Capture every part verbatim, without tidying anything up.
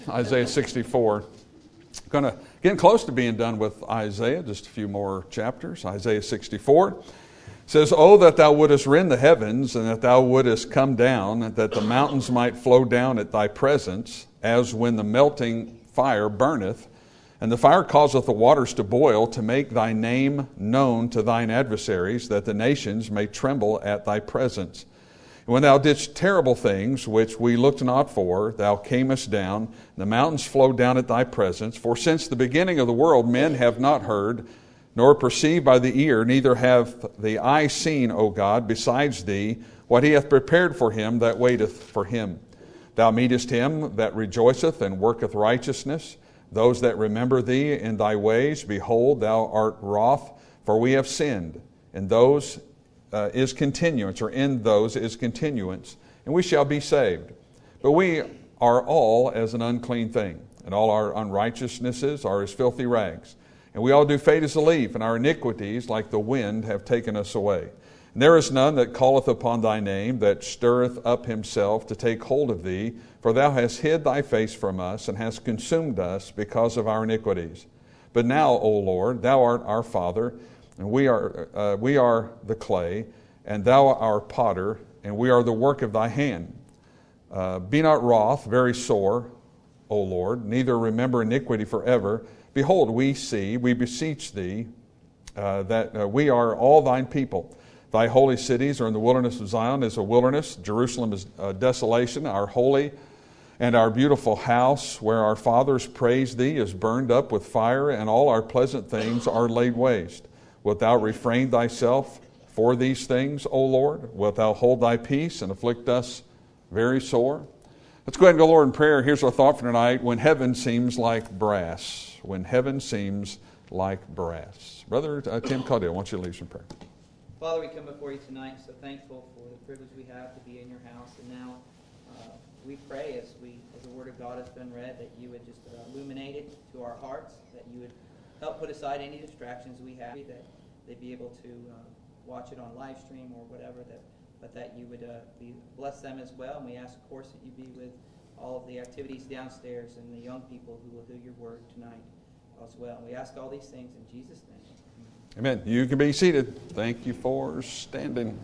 Isaiah sixty-four. Going to getting close to being done with Isaiah. Just a few more chapters. Isaiah sixty-four says, "Oh, that thou wouldest rend the heavens, and that thou wouldest come down, and that the mountains might flow down at thy presence, as when the melting fire burneth, and the fire causeth the waters to boil, to make thy name known to thine adversaries, that the nations may tremble at thy presence. When thou didst terrible things, which we looked not for, thou camest down, the mountains flowed down at thy presence. For since the beginning of the world men have not heard, nor perceived by the ear, neither have the eye seen, O God, besides thee, what he hath prepared for him that waiteth for him. Thou meetest him that rejoiceth and worketh righteousness, those that remember thee in thy ways. Behold, thou art wroth, for we have sinned, and those Uh, is continuance, or in those is continuance, and we shall be saved. But we are all as an unclean thing, and all our unrighteousnesses are as filthy rags. And we all do fade as a leaf, and our iniquities, like the wind, have taken us away. And there is none that calleth upon thy name, that stirreth up himself to take hold of thee. For thou hast hid thy face from us, and hast consumed us because of our iniquities. But now, O Lord, thou art our Father, and we are uh, we are the clay, and thou art our potter, and we are the work of thy hand. Uh, be not wroth, very sore, O Lord, neither remember iniquity forever. Behold, we see, we beseech thee, uh, that uh, we are all thine people. Thy holy cities are in the wilderness of Zion, is a wilderness. Jerusalem is uh, desolation. Our holy and our beautiful house, where our fathers praised thee, is burned up with fire, and all our pleasant things are laid waste. Wilt thou refrain thyself for these things, O Lord? Wilt thou hold thy peace and afflict us very sore?" Let's go ahead and go, Lord, in prayer. Here's our thought for tonight. When heaven seems like brass. When heaven seems like brass. Brother uh, Tim Caudill, I want you to lead some prayer. Father, we come before you tonight, so thankful for the privilege we have to be in your house. And now uh, we pray as we, as the Word of God has been read, that you would just uh, illuminate it to our hearts, that you would help put aside any distractions we have, that they'd be able to uh, watch it on live stream or whatever, that, but that you would uh, be, bless them as well. And we ask, of course, that you be with all of the activities downstairs and the young people who will hear your word tonight as well. And we ask all these things in Jesus' name. Amen. You can be seated. Thank you for standing.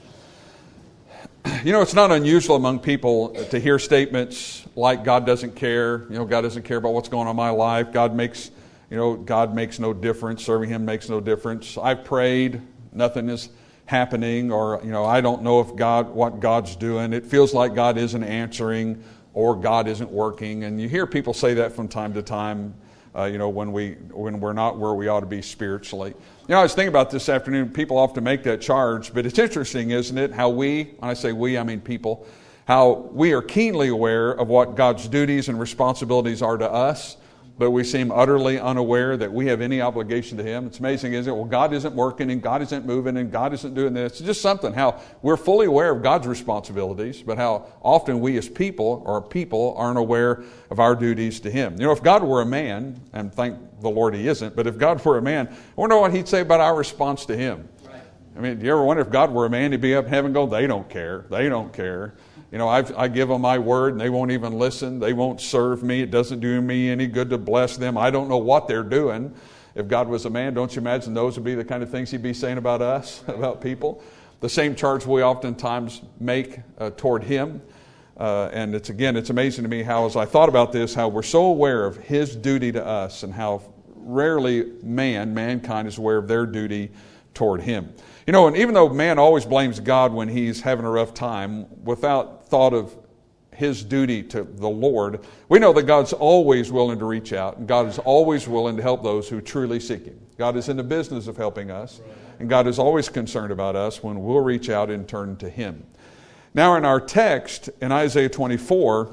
You know, it's not unusual among people to hear statements like God doesn't care. You know, God doesn't care about what's going on in my life. God makes... You know, God makes no difference. Serving Him makes no difference. I've prayed, nothing is happening, or, you know, I don't know if God, what God's doing. It feels like God isn't answering, or God isn't working. And you hear people say that from time to time, uh, you know, when, we, when we're not where we ought to be spiritually. You know, I was thinking about this afternoon. People often make that charge, but it's interesting, isn't it, how we, when I say we, I mean people, how we are keenly aware of what God's duties and responsibilities are to us, but we seem utterly unaware that we have any obligation to Him. It's amazing, isn't it? Well, God isn't working, and God isn't moving, and God isn't doing this. It's just something, how we're fully aware of God's responsibilities, but how often we as people, or people, aren't aware of our duties to Him. You know, if God were a man, and thank the Lord He isn't, but if God were a man, I wonder what He'd say about our response to Him. Right. I mean, do you ever wonder if God were a man, He'd be up in heaven going, they don't care, they don't care. You know, I've, I give them my word, and they won't even listen. They won't serve me. It doesn't do me any good to bless them. I don't know what they're doing. If God was a man, don't you imagine those would be the kind of things He'd be saying about us, about people? The same charge we oftentimes make uh, toward Him. Uh, and it's again, it's amazing to me how, as I thought about this, how we're so aware of His duty to us, and how rarely man, mankind is aware of their duty toward Him. You know, and even though man always blames God when he's having a rough time, without thought of his duty to the Lord, we know that God's always willing to reach out, and God is always willing to help those who truly seek Him. God is in the business of helping us, and God is always concerned about us when we'll reach out and turn to Him. Now in our text, in Isaiah twenty-four,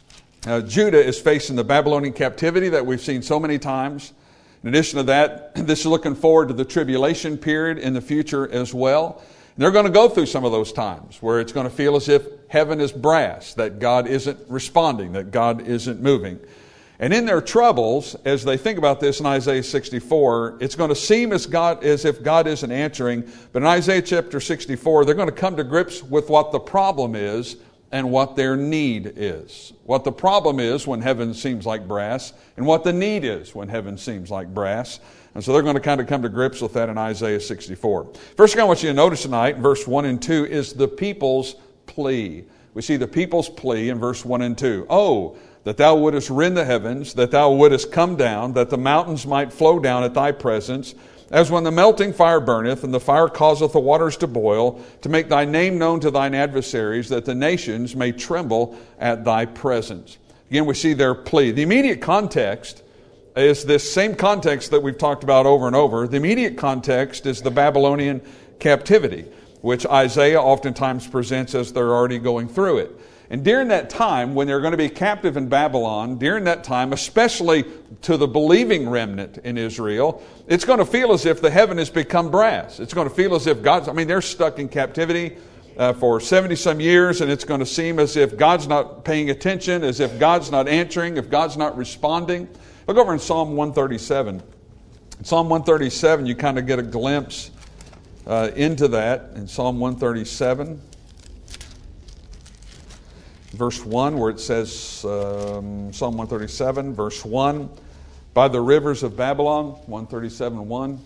uh, Judah is facing the Babylonian captivity that we've seen so many times. In addition to that, this is looking forward to the tribulation period in the future as well. And they're going to go through some of those times where it's going to feel as if heaven is brass, that God isn't responding, that God isn't moving. And in their troubles, as they think about this in Isaiah sixty-four, it's going to seem as God as if God isn't answering. But in Isaiah chapter sixty-four, they're going to come to grips with what the problem is and what their need is. What the problem is when heaven seems like brass, and what the need is when heaven seems like brass. And so they're going to kind of come to grips with that in Isaiah sixty-four. First thing I want you to notice tonight, in verse one and two, is the people's plea. We see the people's plea in verse one and two. Oh, that thou wouldest rend the heavens, that thou wouldest come down, that the mountains might flow down at thy presence, as when the melting fire burneth, and the fire causeth the waters to boil, to make thy name known to thine adversaries, that the nations may tremble at thy presence. Again, we see their plea. The immediate context is this same context that we've talked about over and over. The immediate context is the Babylonian captivity, which Isaiah oftentimes presents as they're already going through it. And during that time, when they're going to be captive in Babylon, during that time, especially to the believing remnant in Israel, it's going to feel as if the heaven has become brass. It's going to feel as if God's, I mean, they're stuck in captivity uh, for seventy some years, and it's going to seem as if God's not paying attention, as if God's not answering, if God's not responding. Look over in Psalm one thirty-seven. In Psalm one thirty-seven, you kind of get a glimpse uh, into that in Psalm one thirty-seven. Verse one, where it says, um, Psalm one thirty-seven, verse one, by the rivers of Babylon, one thirty-seven, one.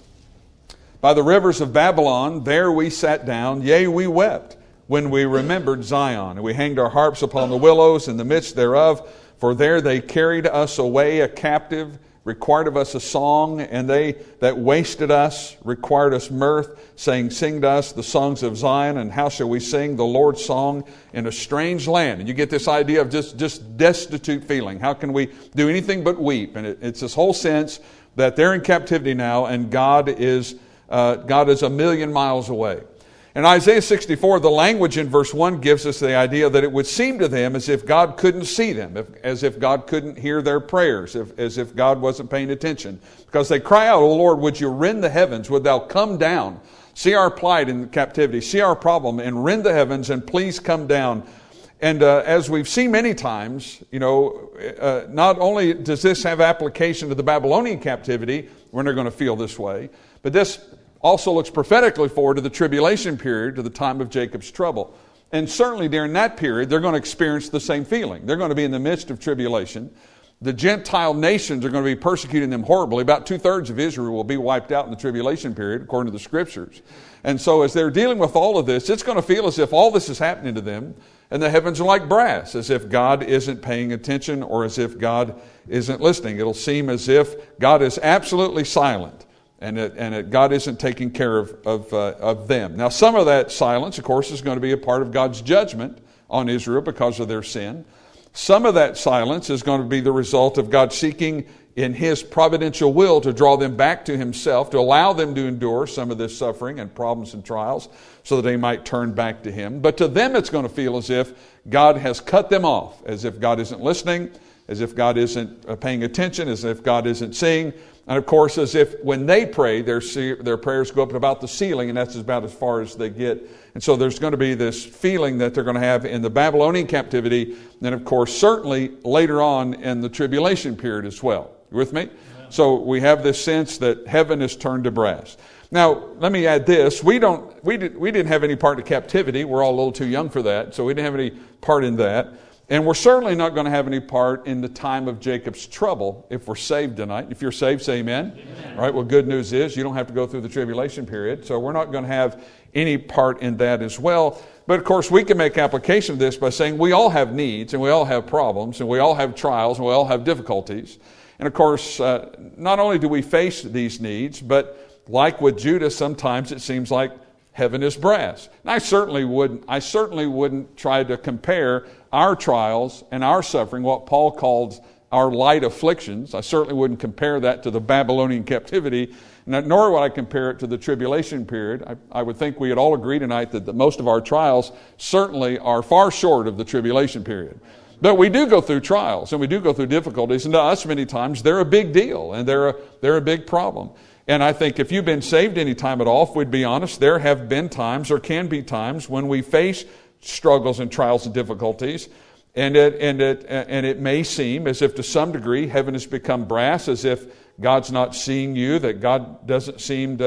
By the rivers of Babylon, there we sat down, yea, we wept, when we remembered Zion. And we hanged our harps upon the willows in the midst thereof, for there they carried us away a captive, required of us a song, and they that wasted us required us mirth, saying, sing to us the songs of Zion, and how shall we sing the Lord's song in a strange land? And you get this idea of just, just destitute feeling. How can we do anything but weep? And it, it's this whole sense that they're in captivity now, and God is, uh, God is a million miles away. In Isaiah sixty-four, the language in verse one gives us the idea that it would seem to them as if God couldn't see them, if, as if God couldn't hear their prayers, if, as if God wasn't paying attention. Because they cry out, O Lord, would you rend the heavens? Would thou come down? See our plight in captivity. See our problem and rend the heavens, and please come down. And uh, as we've seen many times, you know, uh, not only does this have application to the Babylonian captivity, when they're going to feel this way, but this also looks prophetically forward to the tribulation period, to the time of Jacob's trouble. And certainly during that period, they're going to experience the same feeling. They're going to be in the midst of tribulation. The Gentile nations are going to be persecuting them horribly. About two-thirds of Israel will be wiped out in the tribulation period, according to the Scriptures. And so as they're dealing with all of this, it's going to feel as if all this is happening to them, and the heavens are like brass, as if God isn't paying attention or as if God isn't listening. It'll seem as if God is absolutely silent. And, it, and it, God isn't taking care of, of, uh, of them. Now, some of that silence, of course, is going to be a part of God's judgment on Israel because of their sin. Some of that silence is going to be the result of God seeking in His providential will to draw them back to Himself, to allow them to endure some of this suffering and problems and trials so that they might turn back to Him. But to them, it's going to feel as if God has cut them off, as if God isn't listening, as if God isn't paying attention, as if God isn't seeing. And of course, as if when they pray, their, their prayers go up to about the ceiling, and that's about as far as they get. And so there's going to be this feeling that they're going to have in the Babylonian captivity, and of course, certainly later on in the tribulation period as well. You with me? Yeah. So we have this sense that heaven is turned to brass. Now, let me add this. We don't, we, did, we didn't have any part in captivity. We're all a little too young for that, so we didn't have any part in that. And we're certainly not going to have any part in the time of Jacob's trouble if we're saved tonight. If you're saved, say amen. Amen. All right, well, good news is you don't have to go through the tribulation period, so we're not going to have any part in that as well. But, of course, we can make application of this by saying we all have needs, and we all have problems, and we all have trials, and we all have difficulties. And, of course, uh, not only do we face these needs, but like with Judah, sometimes it seems like heaven is brass. And I certainly wouldn't, I certainly wouldn't try to compare our trials and our suffering, what Paul calls our light afflictions. I certainly wouldn't compare that to the Babylonian captivity, nor would I compare it to the tribulation period. I, I would think we would all agree tonight that the, most of our trials certainly are far short of the tribulation period. But we do go through trials, and we do go through difficulties, and to us many times they're a big deal, and they're a, they're a big problem. And I think if you've been saved any time at all, if we'd be honest, there have been times or can be times when we face struggles and trials and difficulties, and it, and it, and it may seem as if to some degree heaven has become brass, as if God's not seeing you, that God doesn't seem to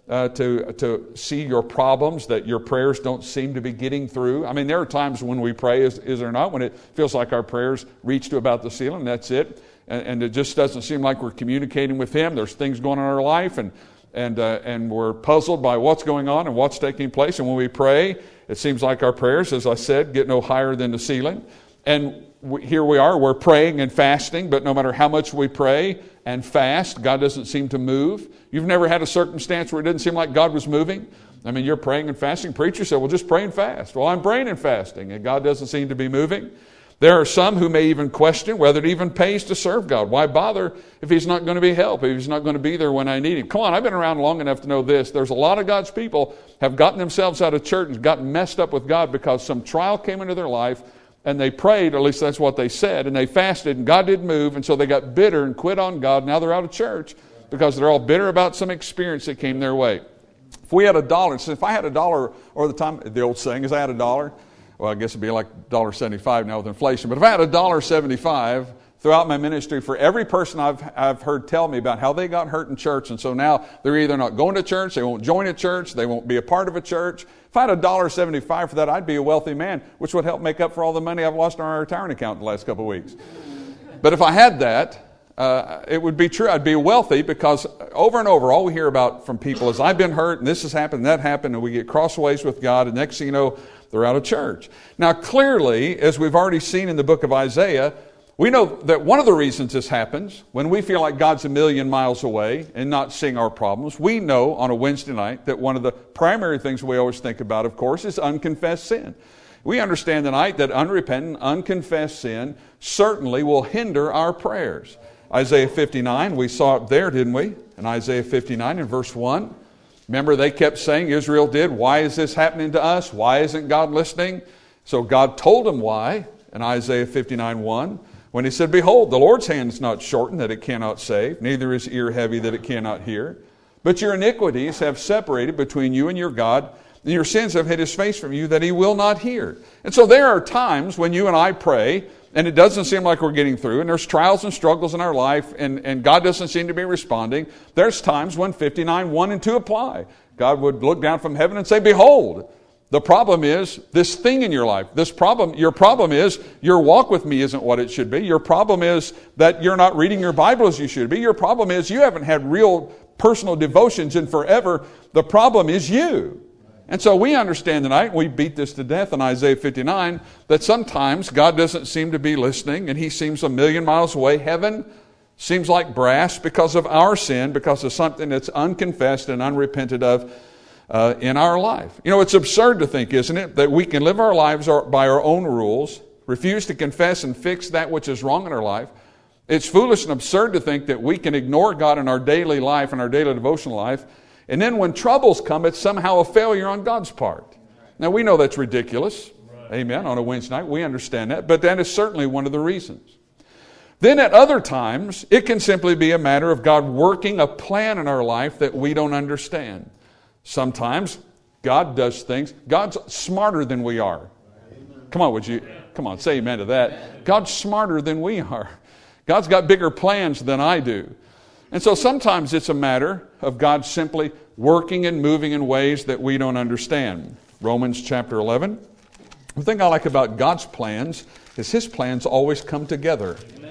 uh, to, to see your problems, that your prayers don't seem to be getting through. I mean, there are times when we pray, is, is there not, when it feels like our prayers reach to about the ceiling, that's it. And, and it just doesn't seem like we're communicating with Him. There's things going on in our life, and and uh, and we're puzzled by what's going on and what's taking place. And when we pray, it seems like our prayers, as I said, get no higher than the ceiling. And we, here we are, we're praying and fasting, but no matter how much we pray and fast, God doesn't seem to move. You've never had a circumstance where it didn't seem like God was moving? I mean, you're praying and fasting. Preacher said, well, just pray and fast. Well, I'm praying and fasting, and God doesn't seem to be moving. There are some who may even question whether it even pays to serve God. Why bother if He's not going to be help, if He's not going to be there when I need Him? Come on, I've been around long enough to know this. There's a lot of God's people have gotten themselves out of church and gotten messed up with God because some trial came into their life, and they prayed, or at least that's what they said, and they fasted, and God didn't move, and so they got bitter and quit on God. Now they're out of church because they're all bitter about some experience that came their way. If we had a dollar, so if I had a dollar, or the time, the old saying is I had a dollar, well, I guess it'd be like one dollar seventy-five now with inflation, but if I had a one dollar seventy-five throughout my ministry for every person I've, I've heard tell me about how they got hurt in church, and so now they're either not going to church, they won't join a church, they won't be a part of a church. If I had a one dollar seventy-five for that, I'd be a wealthy man, which would help make up for all the money I've lost in our retirement account the last couple of weeks. But if I had that, uh, it would be true. I'd be wealthy, because over and over, all we hear about from people is, I've been hurt, and this has happened, and that happened, and we get crossways with God, and next thing you know, they're out of church. Now, clearly, as we've already seen in the book of Isaiah, we know that one of the reasons this happens, when we feel like God's a million miles away and not seeing our problems, we know on a Wednesday night that one of the primary things we always think about, of course, is unconfessed sin. We understand tonight that unrepentant, unconfessed sin certainly will hinder our prayers. Isaiah fifty-nine, we saw it there, didn't we? In Isaiah fifty-nine in verse one. Remember, they kept saying, Israel did, why is this happening to us? Why isn't God listening? So God told them why in Isaiah fifty-nine one. When He said, behold, the Lord's hand is not shortened that it cannot save, neither is ear heavy that it cannot hear. But your iniquities have separated between you and your God, and your sins have hid His face from you that He will not hear. And so there are times when you and I pray, and it doesn't seem like we're getting through, and there's trials and struggles in our life, and, and God doesn't seem to be responding. There's times when fifty-nine one and two apply. God would look down from heaven and say, behold, the problem is this thing in your life. This problem, your problem is your walk with me isn't what it should be. Your problem is that you're not reading your Bible as you should be. Your problem is you haven't had real personal devotions in forever. The problem is you. And so we understand tonight, we beat this to death in Isaiah fifty-nine, that sometimes God doesn't seem to be listening, and He seems a million miles away. Heaven seems like brass because of our sin, because of something that's unconfessed and unrepented of Uh, in our life. You know, it's absurd to think, isn't it, that we can live our lives by our own rules, refuse to confess and fix that which is wrong in our life. It's foolish and absurd to think that we can ignore God in our daily life and our daily devotional life, and then when troubles come, it's somehow a failure on God's part. Now, we know that's ridiculous. Right. Amen. On a Wednesday night, we understand that, but that is certainly one of the reasons. Then at other times, it can simply be a matter of God working a plan in our life that we don't understand. Sometimes God does things. God's smarter than we are. Amen. Come on, would you? Come on, say amen to that. Amen. God's smarter than we are. God's got bigger plans than I do. And so sometimes it's a matter of God simply working and moving in ways that we don't understand. Romans chapter eleven. The thing I like about God's plans is His plans always come together.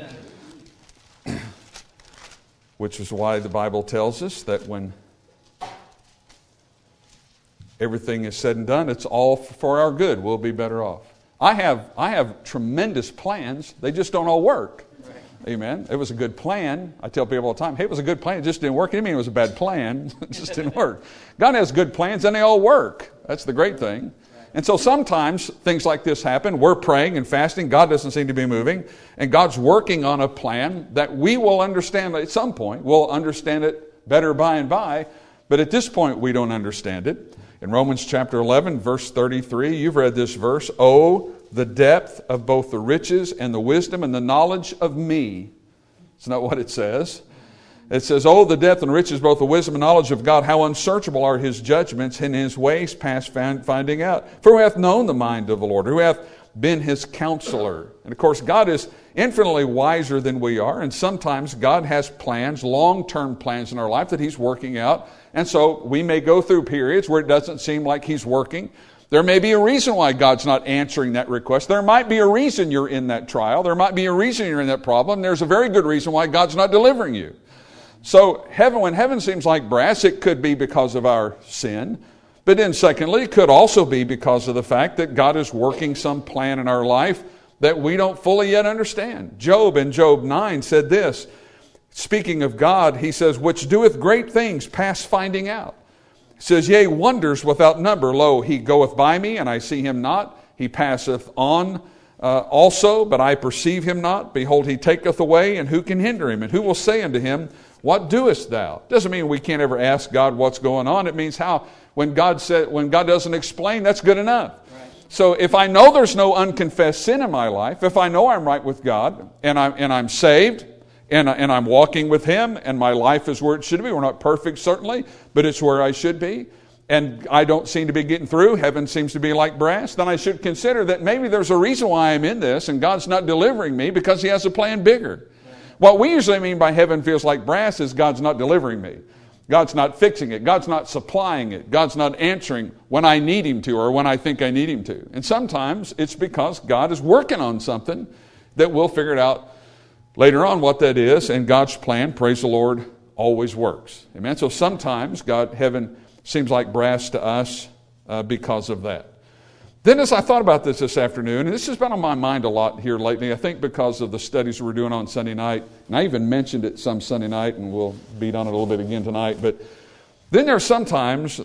Amen. Which is why the Bible tells us that when everything is said and done, it's all for our good. We'll be better off. I have I have tremendous plans. They just don't all work. Right. Amen. It was a good plan. I tell people all the time, hey, it was a good plan. It just didn't work. It didn't mean it was a bad plan. It just didn't work. God has good plans, and they all work. That's the great thing. And so sometimes things like this happen. We're praying and fasting. God doesn't seem to be moving. And God's working on a plan that we will understand at some point. We'll understand it better by and by. But at this point, we don't understand it. In Romans chapter eleven, verse thirty-three, you've read this verse. Oh, the depth of both the riches and the wisdom and the knowledge of me. It's not what it says. It says, oh, the depth and riches, both the wisdom and knowledge of God, how unsearchable are His judgments and His ways past finding out. For who hath known the mind of the Lord? Who hath been his counselor. And of course, God is infinitely wiser than we are, and sometimes God has plans, long-term plans in our life that he's working out. And so we may go through periods where it doesn't seem like he's working. There may be a reason why God's not answering that request. There might be a reason you're in that trial. There might be a reason you're in that problem. There's a very good reason why God's not delivering you. So heaven, when heaven seems like brass, it could be because of our sin. But then secondly, it could also be because of the fact that God is working some plan in our life that we don't fully yet understand. Job in Job nine said this, speaking of God, he says, which doeth great things past finding out. He says, yea, wonders without number. Lo, he goeth by me, and I see him not. He passeth on uh, also, but I perceive him not. Behold, he taketh away, and who can hinder him? And who will say unto him, what doest thou? Doesn't mean we can't ever ask God what's going on. It means how, when God said, when God doesn't explain, that's good enough. Right. So if I know there's no unconfessed sin in my life, if I know I'm right with God, and I'm, and I'm saved, And, and I'm walking with him, and my life is where it should be. We're not perfect, certainly, but it's where I should be. And I don't seem to be getting through. Heaven seems to be like brass. Then I should consider that maybe there's a reason why I'm in this, and God's not delivering me because he has a plan bigger. What we usually mean by heaven feels like brass is God's not delivering me. God's not fixing it. God's not supplying it. God's not answering when I need him to or when I think I need him to. And sometimes it's because God is working on something that we'll figure it out later on what that is, and God's plan, praise the Lord, always works. Amen. So sometimes God, heaven seems like brass to us uh, because of that. Then as I thought about this this afternoon, and this has been on my mind a lot here lately, I think because of the studies we're doing on Sunday night, and I even mentioned it some Sunday night, and we'll beat on it a little bit again tonight, but then there's sometimes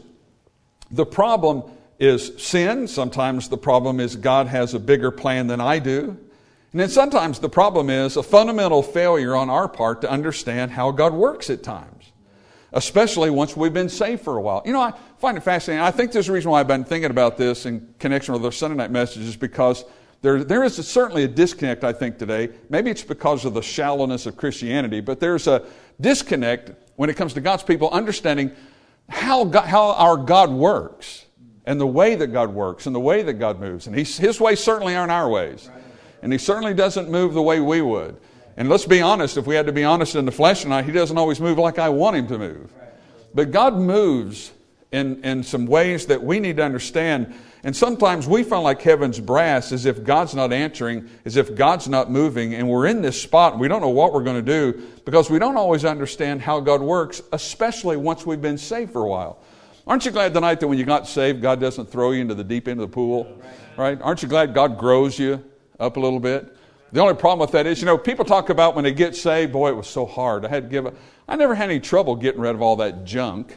the problem is sin. Sometimes the problem is God has a bigger plan than I do. And then sometimes the problem is a fundamental failure on our part to understand how God works at times, especially once we've been saved for a while. You know, I find it fascinating. I think there's a reason why I've been thinking about this in connection with our Sunday night messages, because there, there is a, certainly a disconnect, I think, today. Maybe it's because of the shallowness of Christianity, but there's a disconnect when it comes to God's people understanding how, God, how our God works and the way that God works and the way that God moves. And he's, his ways certainly aren't our ways. And he certainly doesn't move the way we would. And let's be honest, if we had to be honest in the flesh tonight, he doesn't always move like I want him to move. But God moves in, in some ways that we need to understand. And sometimes we feel like heaven's brass, as if God's not answering, as if God's not moving, and we're in this spot and we don't know what we're going to do because we don't always understand how God works, especially once we've been saved for a while. Aren't you glad tonight that when you got saved, God doesn't throw you into the deep end of the pool? Right? Aren't you glad God grows you up a little bit? The only problem with that is, you know, people talk about when they get saved, boy, it was so hard. I had to give up. I never had any trouble getting rid of all that junk.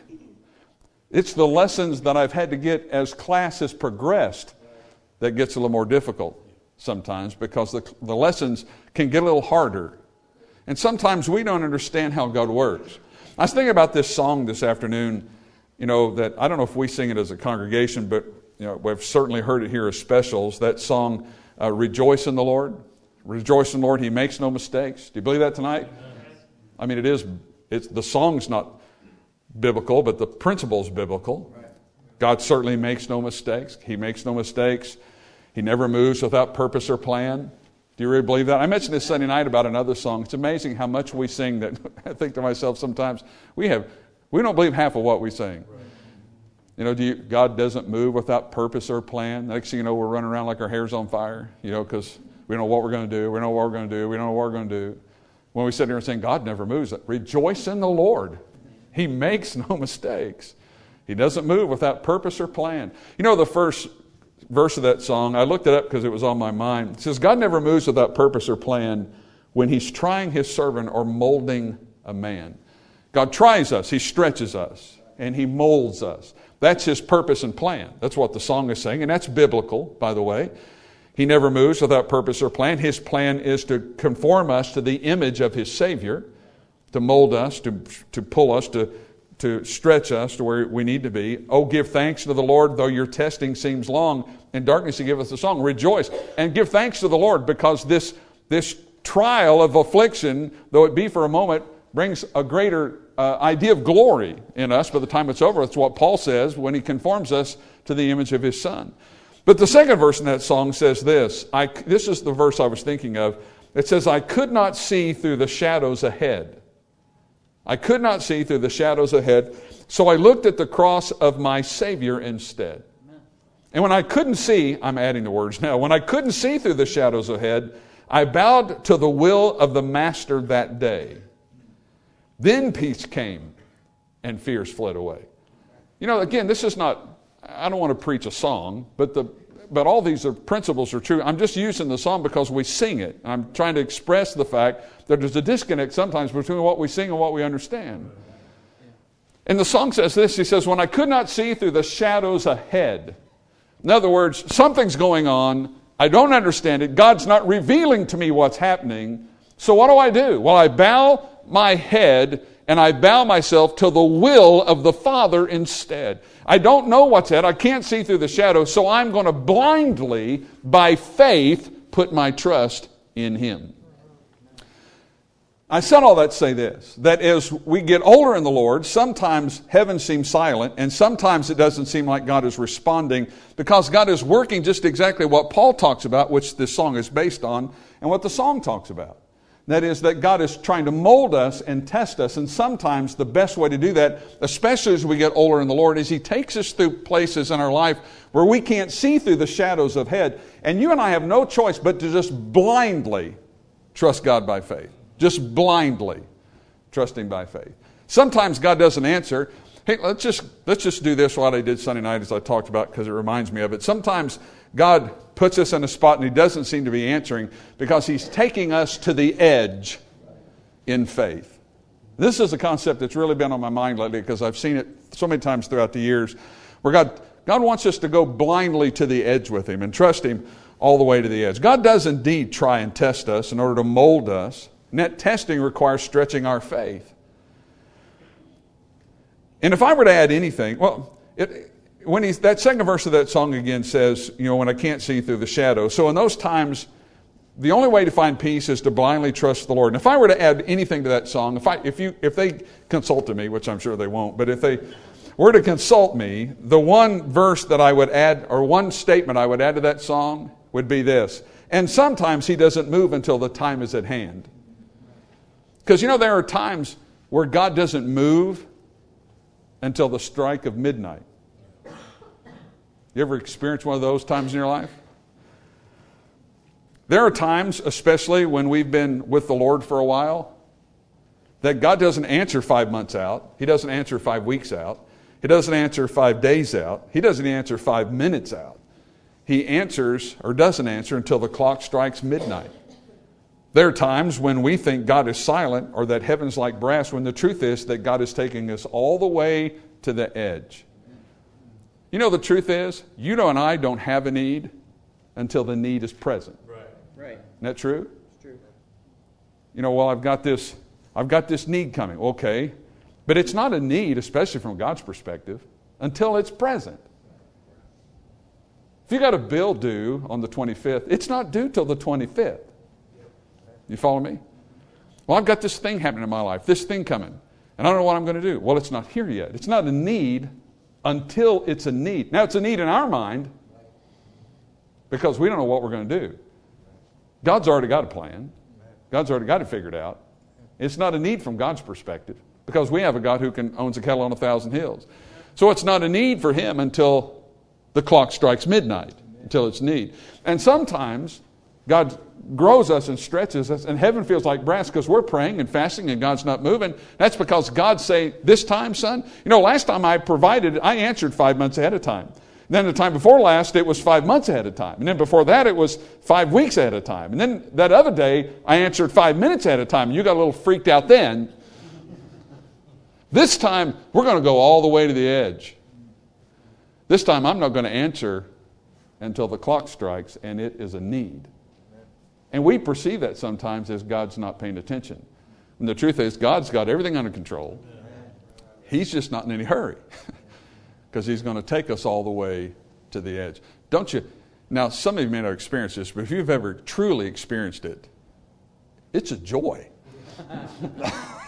It's the lessons that I've had to get as class has progressed that gets a little more difficult sometimes, because the, the lessons can get a little harder. And sometimes we don't understand how God works. I was thinking about this song this afternoon, you know, that I don't know if we sing it as a congregation, but you know, we've certainly heard it here as specials. That song, Uh, rejoice in the Lord. Rejoice in the Lord. He makes no mistakes. Do you believe that tonight? I mean, it is, it's, the song's not biblical, but the principle's biblical. God certainly makes no mistakes. He makes no mistakes. He never moves without purpose or plan. Do you really believe that? I mentioned this Sunday night about another song. It's amazing how much we sing that I think to myself sometimes, we have, we don't believe half of what we sing. You know, do you, God doesn't move without purpose or plan. Next thing you know, we're running around like our hair's on fire, you know, because we don't know what we're going to do. We don't know what we're going to do. We don't know what we're going to do. When we sit here and saying, God never moves. Rejoice in the Lord. He makes no mistakes. He doesn't move without purpose or plan. You know, the first verse of that song, I looked it up because it was on my mind. It says, God never moves without purpose or plan when he's trying his servant or molding a man. God tries us. He stretches us. And he molds us. That's his purpose and plan. That's what the song is saying, and that's biblical, by the way. He never moves without purpose or plan. His plan is to conform us to the image of his Savior, to mold us, to, to pull us, to, to stretch us to where we need to be. Oh, give thanks to the Lord, though your testing seems long. In darkness he giveth a song. Rejoice and give thanks to the Lord, because this, this trial of affliction, though it be for a moment, brings a greater uh, idea of glory in us by the time it's over. That's what Paul says when he conforms us to the image of his Son. But the second verse in that song says this. I, this is the verse I was thinking of. It says, I could not see through the shadows ahead. I could not see through the shadows ahead, so I looked at the cross of my Savior instead. Amen. And when I couldn't see, I'm adding the words now, when I couldn't see through the shadows ahead, I bowed to the will of the Master that day. Then peace came and fears fled away. You know, again, this is not, I don't want to preach a song, but the but all these are, principles are true. I'm just using the song because we sing it. I'm trying to express the fact that there's a disconnect sometimes between what we sing and what we understand. And the song says this, he says, when I could not see through the shadows ahead. In other words, something's going on. I don't understand it. God's not revealing to me what's happening. So what do I do? Well, I bow my head and I bow myself to the will of the Father instead. I don't know what's ahead. I can't see through the shadows, so I'm going to blindly, by faith, put my trust in Him. I said all that to say this, that as we get older in the Lord, sometimes heaven seems silent, and sometimes it doesn't seem like God is responding, because God is working just exactly what Paul talks about, which this song is based on, and what the song talks about. That is, that God is trying to mold us and test us. And sometimes the best way to do that, especially as we get older in the Lord, is He takes us through places in our life where we can't see through the shadows of head. And you and I have no choice but to just blindly trust God by faith. Just blindly trust Him by faith. Sometimes God doesn't answer. Hey, let's just, let's just do this what I did Sunday night as I talked about, because it reminds me of it. Sometimes God puts us in a spot and He doesn't seem to be answering because He's taking us to the edge in faith. This is a concept that's really been on my mind lately because I've seen it so many times throughout the years where God, God wants us to go blindly to the edge with Him and trust Him all the way to the edge. God does indeed try and test us in order to mold us, and that testing requires stretching our faith. And if I were to add anything, well, it, when he's, that second verse of that song again says, you know, when I can't see through the shadow. So in those times, the only way to find peace is to blindly trust the Lord. And if I were to add anything to that song, if I, if you, if they consulted me, which I'm sure they won't, but if they were to consult me, the one verse that I would add, or one statement I would add to that song would be this. And sometimes He doesn't move until the time is at hand. Because, you know, there are times where God doesn't move until the strike of midnight. You ever experienced one of those times in your life? There are times, especially when we've been with the Lord for a while, that God doesn't answer five months out. He doesn't answer five weeks out. He doesn't answer five days out. He doesn't answer five minutes out. He answers or doesn't answer until the clock strikes midnight. There are times when we think God is silent or that heaven's like brass, when the truth is that God is taking us all the way to the edge. You know, the truth is, you and I don't have a need until the need is present. Right. Right. Isn't that true? It's true. You know, well, I've got this, I've got this need coming. Okay. But it's not a need, especially from God's perspective, until it's present. If you got a bill due on the twenty-fifth, it's not due till the twenty-fifth. You follow me? Well, I've got this thing happening in my life, this thing coming, and I don't know what I'm going to do. Well, it's not here yet. It's not a need until it's a need. Now, it's a need in our mind because we don't know what we're going to do. God's already got a plan. God's already got it figured out. It's not a need from God's perspective because we have a God who can owns a cattle on a thousand hills. So it's not a need for Him until the clock strikes midnight, until it's need. And sometimes God grows us and stretches us, and heaven feels like brass because we're praying and fasting and God's not moving. That's because God's saying, this time, son, you know, last time I provided, I answered five months ahead of time. And then the time before last, it was five months ahead of time. And then before that, it was five weeks ahead of time. And then that other day, I answered five minutes ahead of time. And you got a little freaked out then. This time, we're going to go all the way to the edge. This time, I'm not going to answer until the clock strikes, and it is a need. And we perceive that sometimes as God's not paying attention. And the truth is, God's got everything under control. He's just not in any hurry because He's going to take us all the way to the edge. Don't you? Now, some of you may not experience this, but if you've ever truly experienced it, it's a joy.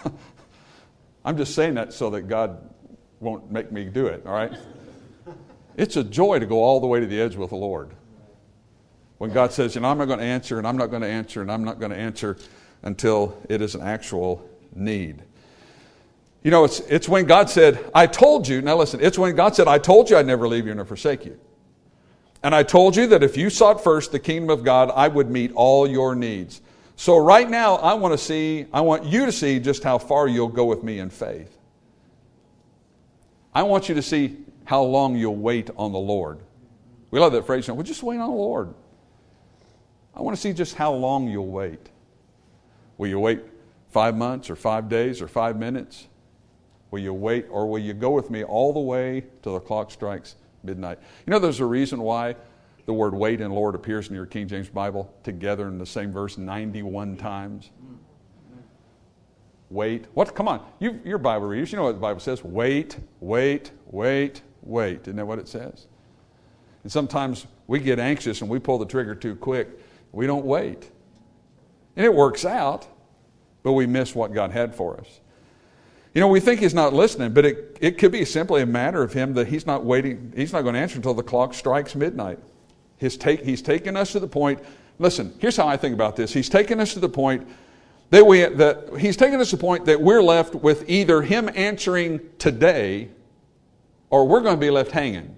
I'm just saying that so that God won't make me do it, all right? It's a joy to go all the way to the edge with the Lord. When God says, you know, I'm not going to answer, and I'm not going to answer, and I'm not going to answer until it is an actual need. You know, it's it's when God said, I told you, now listen, it's when God said, I told you I'd never leave you nor forsake you. And I told you that if you sought first the kingdom of God, I would meet all your needs. So right now, I want to see, I want you to see just how far you'll go with me in faith. I want you to see how long you'll wait on the Lord. We love that phrase, well, just wait on the Lord. I want to see just how long you'll wait. Will you wait five months or five days or five minutes? Will you wait, or will you go with me all the way till the clock strikes midnight? You know, there's a reason why the word wait and Lord appears in your King James Bible together in the same verse ninety-one times. Wait. What? Come on. You, you're Bible readers. You know what the Bible says. Wait, wait, wait, wait. Isn't that what it says? And sometimes we get anxious and we pull the trigger too quick. We don't wait. And it works out, but we miss what God had for us. You know, we think He's not listening, but it, it could be simply a matter of Him that He's not waiting. He's not going to answer until the clock strikes midnight. His take, he's taken us to the point. Listen, here's how I think about this. He's taken us to the point that we that He's taken us to the point that we're left with either Him answering today, or we're going to be left hanging.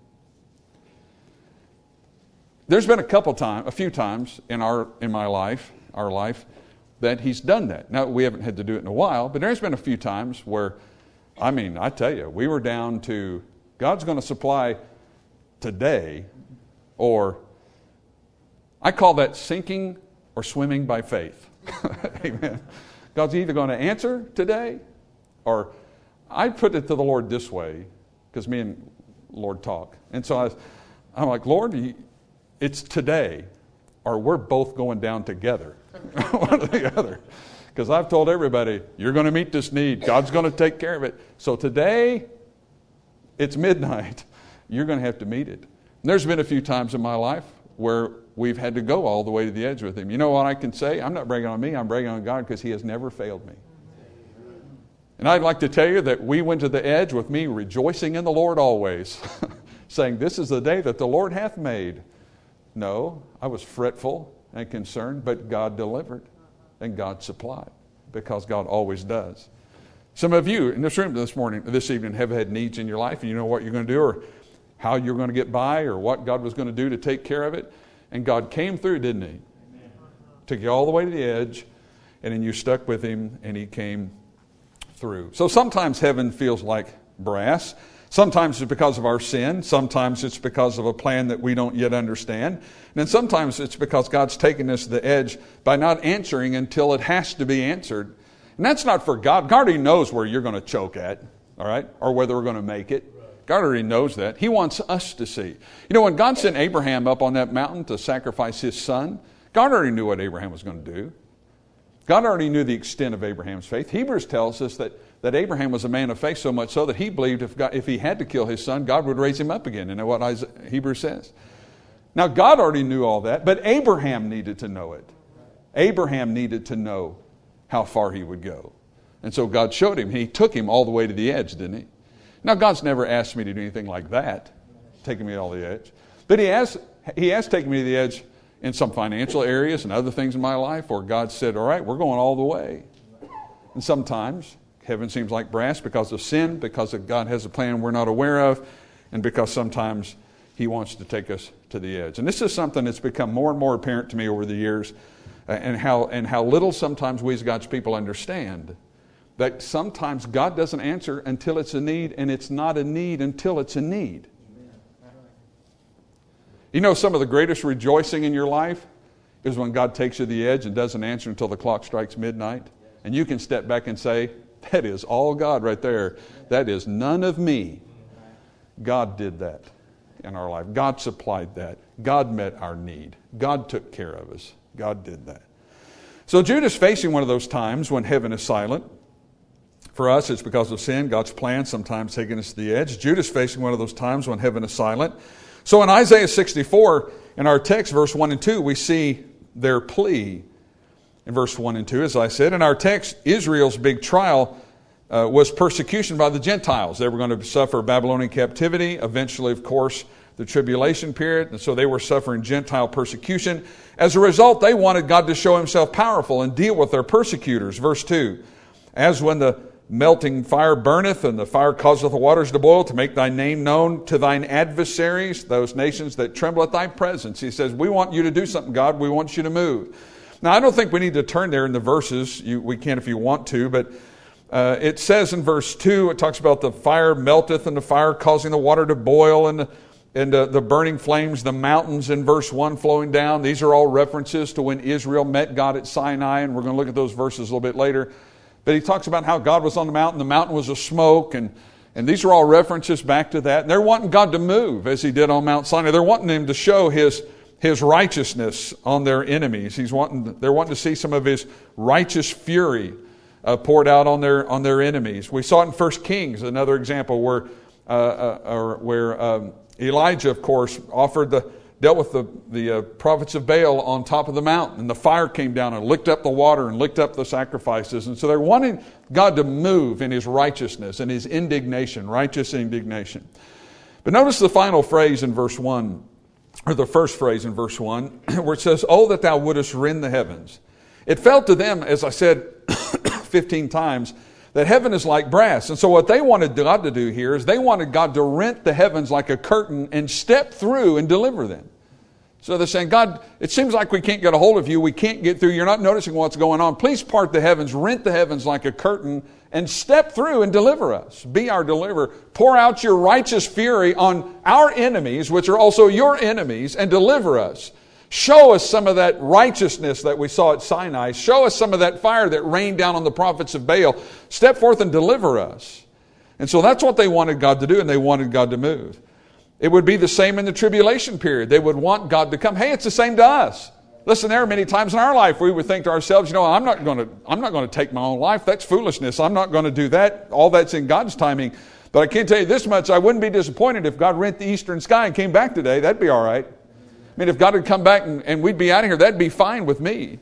There's been a couple times, a few times in our in my life, our life, that He's done that. Now, we haven't had to do it in a while, but there's been a few times where, I mean, I tell you, we were down to, God's going to supply today, or I call that sinking or swimming by faith. Amen. God's either going to answer today, or I put it to the Lord this way, because me and Lord talk. And so I, I'm like, Lord, it's today, or we're both going down together. One or the other. Because I've told everybody, you're going to meet this need. God's going to take care of it. So today, it's midnight. You're going to have to meet it. And there's been a few times in my life where we've had to go all the way to the edge with Him. You know what I can say? I'm not bragging on me. I'm bragging on God, because He has never failed me. And I'd like to tell you that we went to the edge with me rejoicing in the Lord always. Saying, this is the day that the Lord hath made. No, I was fretful and concerned, but God delivered and God supplied, because God always does. Some of you in this room this morning, this evening, have had needs in your life, and you know what you're going to do, or how you're going to get by, or what God was going to do to take care of it. And God came through, didn't He? Amen. Took you all the way to the edge, and then you stuck with Him, and He came through. So sometimes heaven feels like brass. Sometimes it's because of our sin. Sometimes it's because of a plan that we don't yet understand. And then sometimes it's because God's taken us to the edge by not answering until it has to be answered. And that's not for God. God already knows where you're going to choke at, all right, or whether we're going to make it. God already knows that. He wants us to see. You know, when God sent Abraham up on that mountain to sacrifice his son, God already knew what Abraham was going to do. God already knew the extent of Abraham's faith. Hebrews tells us that that Abraham was a man of faith, so much so that he believed if God, if he had to kill his son, God would raise him up again. You know what Isaiah, Hebrews says? Now, God already knew all that, but Abraham needed to know it. Abraham needed to know how far he would go. And so God showed him. He took him all the way to the edge, didn't He? Now, God's never asked me to do anything like that, taking me all the edge. But He has, he has taken me to the edge in some financial areas and other things in my life where God said, all right, we're going all the way. And sometimes heaven seems like brass because of sin, because of God has a plan we're not aware of, and because sometimes He wants to take us to the edge. And this is something that's become more and more apparent to me over the years, uh, and how and how little sometimes we as God's people understand that sometimes God doesn't answer until it's a need, and it's not a need until it's a need. You know, some of the greatest rejoicing in your life is when God takes you to the edge and doesn't answer until the clock strikes midnight, and you can step back and say, that is all God right there. That is none of me. God did that in our life. God supplied that. God met our need. God took care of us. God did that. So Judah's facing one of those times when heaven is silent. For us, it's because of sin, God's plan sometimes taking us to the edge. Judah's facing one of those times when heaven is silent. So in Isaiah sixty-four, in our text, verse one and two, we see their plea. In verse one and two, as I said, in our text, Israel's big trial uh, was persecution by the Gentiles. They were going to suffer Babylonian captivity, eventually, of course, the tribulation period, and so they were suffering Gentile persecution. As a result, they wanted God to show himself powerful and deal with their persecutors. Verse two, as when the melting fire burneth, and the fire causeth the waters to boil, to make thy name known to thine adversaries, those nations that tremble at thy presence. He says, we want you to do something, God. We want you to move. Now, I don't think we need to turn there in the verses. You, we can if you want to, but uh, it says in verse two, it talks about the fire melteth, and the fire causing the water to boil, and the And uh, the burning flames, the mountains in verse one flowing down. These are all references to when Israel met God at Sinai, and we're going to look at those verses a little bit later. But he talks about how God was on the mountain, the mountain was a smoke, and, and these are all references back to that. And they're wanting God to move as he did on Mount Sinai. They're wanting him to show his, his righteousness on their enemies. He's wanting, they're wanting to see some of his righteous fury uh, poured out on their, on their enemies. We saw it in First Kings, another example where, uh, uh, or where um, Elijah, of course, offered the dealt with the, the uh, prophets of Baal on top of the mountain, and the fire came down and licked up the water and licked up the sacrifices. And so they're wanting God to move in his righteousness and his indignation, righteous indignation. But notice the final phrase in verse one, or the first phrase in verse one, where it says, "Oh, that thou wouldest rend the heavens." It felt to them, as I said fifteen times, that heaven is like brass. And so what they wanted God to do here is they wanted God to rent the heavens like a curtain and step through and deliver them. So they're saying, God, it seems like we can't get a hold of you. We can't get through. You're not noticing what's going on. Please part the heavens, rent the heavens like a curtain, and step through and deliver us. Be our deliverer. Pour out your righteous fury on our enemies, which are also your enemies, and deliver us. Show us some of that righteousness that we saw at Sinai. Show us some of that fire that rained down on the prophets of Baal. Step forth and deliver us. And so that's what they wanted God to do, and they wanted God to move. It would be the same in the tribulation period. They would want God to come. Hey, it's the same to us. Listen, there are many times in our life we would think to ourselves, you know, I'm not going to, I'm not going to take my own life. That's foolishness. I'm not going to do that. All that's in God's timing. But I can tell you this much, I wouldn't be disappointed if God rent the eastern sky and came back today. That'd be all right. I mean, if God had come back and, and we'd be out of here, that'd be fine with me.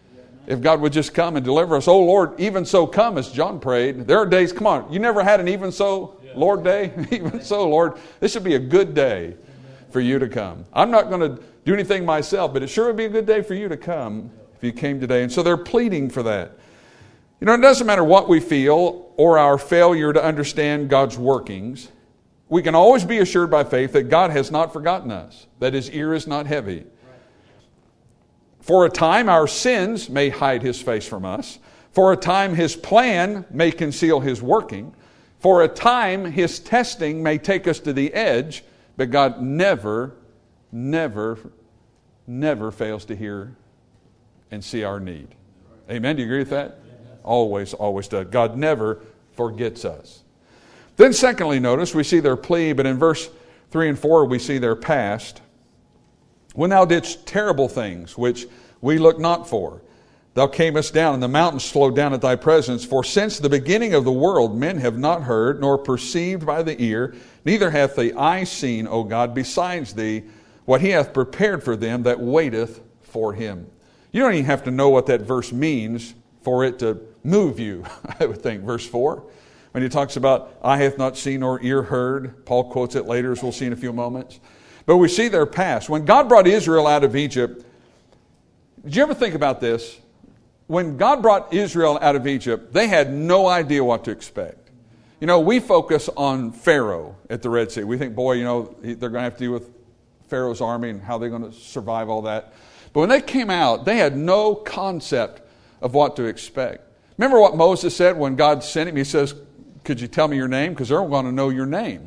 If God would just come and deliver us. Oh, Lord, even so come, as John prayed. There are days, come on, you never had an even so, Lord, day? Even so, Lord, this should be a good day for you to come. I'm not going to do anything myself, but it sure would be a good day for you to come if you came today. And so they're pleading for that. You know, it doesn't matter what we feel or our failure to understand God's workings. We can always be assured by faith that God has not forgotten us, that his ear is not heavy. For a time, our sins may hide his face from us. For a time, his plan may conceal his working. For a time, his testing may take us to the edge. But God never, never, never fails to hear and see our need. Amen? Do you agree with that? Always, always does. God never forgets us. Then secondly, notice, we see their plea, but in verse three and four, we see their past. When thou didst terrible things, which we look not for, thou camest down, and the mountains flowed down at thy presence. For since the beginning of the world, men have not heard, nor perceived by the ear, neither hath the eye seen, O God, besides thee, what he hath prepared for them that waiteth for him. You don't even have to know what that verse means for it to move you, I would think. Verse four. When he talks about, eye hath not seen nor ear heard. Paul quotes it later, as we'll see in a few moments. But we see their past. When God brought Israel out of Egypt, did you ever think about this? When God brought Israel out of Egypt, they had no idea what to expect. You know, we focus on Pharaoh at the Red Sea. We think, boy, you know, they're going to have to deal with Pharaoh's army and how they're going to survive all that. But when they came out, they had no concept of what to expect. Remember what Moses said when God sent him? He says, could you tell me your name? Because they're going to know your name.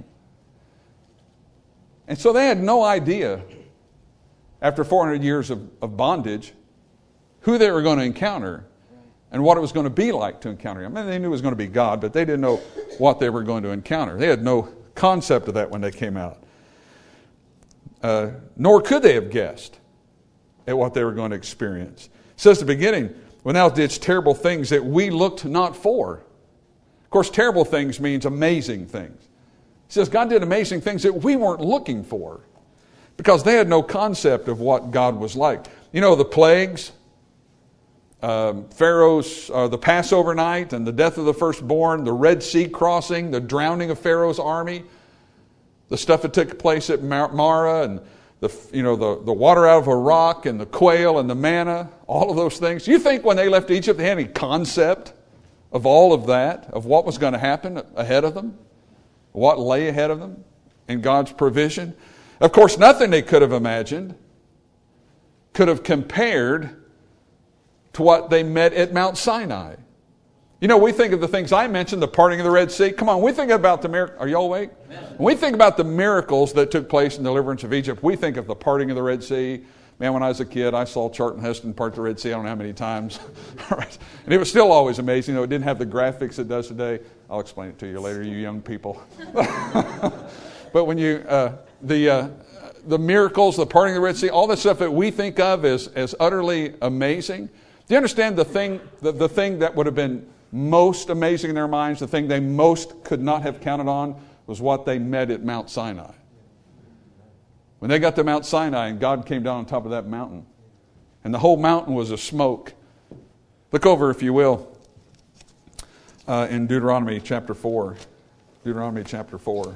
And so they had no idea, after four hundred years of, of bondage, who they were going to encounter and what it was going to be like to encounter him. I mean, they knew it was going to be God, but they didn't know what they were going to encounter. They had no concept of that when they came out. Uh, nor could they have guessed at what they were going to experience. It says at the beginning, when thou didst terrible things that we looked not for. Of course, terrible things means amazing things. It says God did amazing things that we weren't looking for because they had no concept of what God was like. You know, the plagues, um, Pharaoh's, uh, the Passover night and the death of the firstborn, the Red Sea crossing, the drowning of Pharaoh's army, the stuff that took place at Mar- Marah and the, you know, the, the water out of a rock and the quail and the manna, all of those things. You think when they left Egypt they had any concept of all of that, of what was going to happen ahead of them, what lay ahead of them in God's provision? Of course, nothing they could have imagined could have compared to what they met at Mount Sinai. You know, we think of the things I mentioned, the parting of the Red Sea. Come on, we think about the miracles. Are you all awake? When we think about the miracles that took place in the deliverance of Egypt, we think of the parting of the Red Sea. Man, when I was a kid, I saw Charlton Heston part the Red Sea I don't know how many times. Right. And it was still always amazing, though it didn't have the graphics it does today. I'll explain it to you later, you young people. But when you, uh, the uh, the miracles, the parting of the Red Sea, all that stuff that we think of as, as utterly amazing. Do you understand the thing, the, the thing that would have been most amazing in their minds, the thing they most could not have counted on, was what they met at Mount Sinai. When they got to Mount Sinai and God came down on top of that mountain, and the whole mountain was a smoke. Look over, if you will, uh, in Deuteronomy chapter four. Deuteronomy chapter four.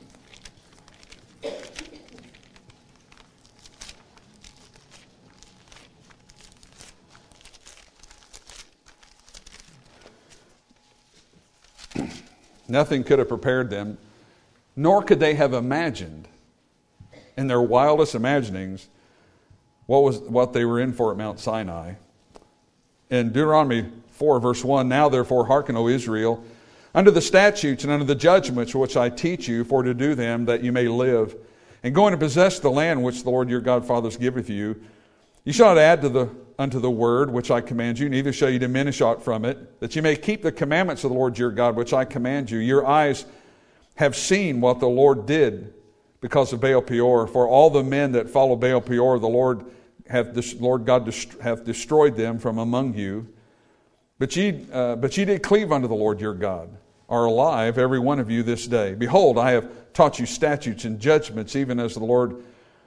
Nothing could have prepared them, nor could they have imagined in their wildest imaginings what was what they were in for at Mount Sinai. In Deuteronomy four, verse one, "Now therefore hearken, O Israel, unto the statutes and unto the judgments which I teach you, for to do them, that you may live, and go in and possess the land which the Lord your God fathers giveth you. You shall not add to the unto the word which I command you, neither shall you diminish aught from it, that you may keep the commandments of the Lord your God which I command you. Your eyes have seen what the Lord did because of Baal Peor. For all the men that follow Baal Peor, the Lord hath Lord God dest- hath destroyed them from among you. But ye uh, but ye did cleave unto the Lord your God, are alive every one of you this day. Behold, I have taught you statutes and judgments, even as the Lord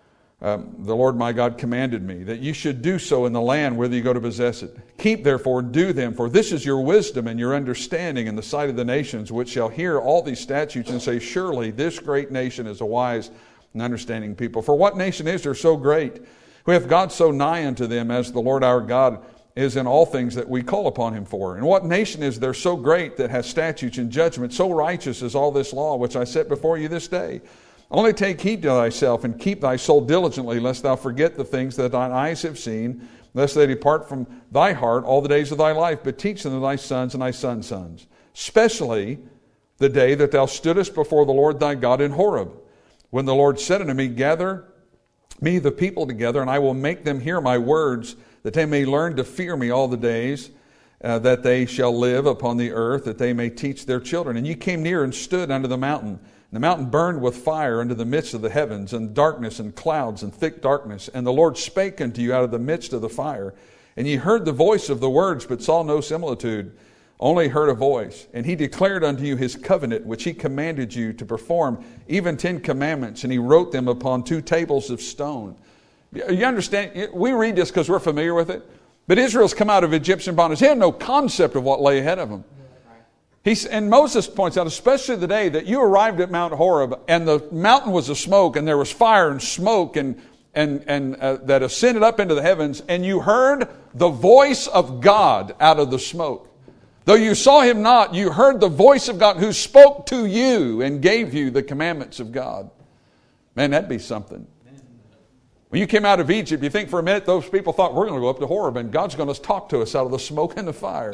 Um, the Lord my God commanded me, that you should do so in the land whither you go to possess it. Keep therefore and do them, for this is your wisdom and your understanding in the sight of the nations, which shall hear all these statutes and say, surely this great nation is a wise and understanding people. For what nation is there so great, who hath God so nigh unto them, as the Lord our God is in all things that we call upon him for? And what nation is there so great that hath statutes and judgments so righteous as all this law which I set before you this day? Only take heed to thyself, and keep thy soul diligently, lest thou forget the things that thine eyes have seen, lest they depart from thy heart all the days of thy life. But teach them to thy sons and thy sons' sons, especially the day that thou stoodest before the Lord thy God in Horeb, when the Lord said unto me, gather me the people together, and I will make them hear my words, that they may learn to fear me all the days uh, that they shall live upon the earth, that they may teach their children. And ye came near and stood under the mountain. The mountain burned with fire into the midst of the heavens, and darkness and clouds and thick darkness. And the Lord spake unto you out of the midst of the fire. And ye heard the voice of the words, but saw no similitude, only heard a voice. And he declared unto you his covenant, which he commanded you to perform, even ten commandments. And he wrote them upon two tables of stone." You understand? We read this because we're familiar with it. But Israel's come out of Egyptian bondage. He had no concept of what lay ahead of him. He's, and Moses points out, especially the day that you arrived at Mount Horeb and the mountain was a smoke and there was fire and smoke and, and, and uh, that ascended up into the heavens, and you heard the voice of God out of the smoke. Though you saw him not, you heard the voice of God who spoke to you and gave you the commandments of God. Man, that'd be something. When you came out of Egypt, you think for a minute those people thought, we're going to go up to Horeb and God's going to talk to us out of the smoke and the fire.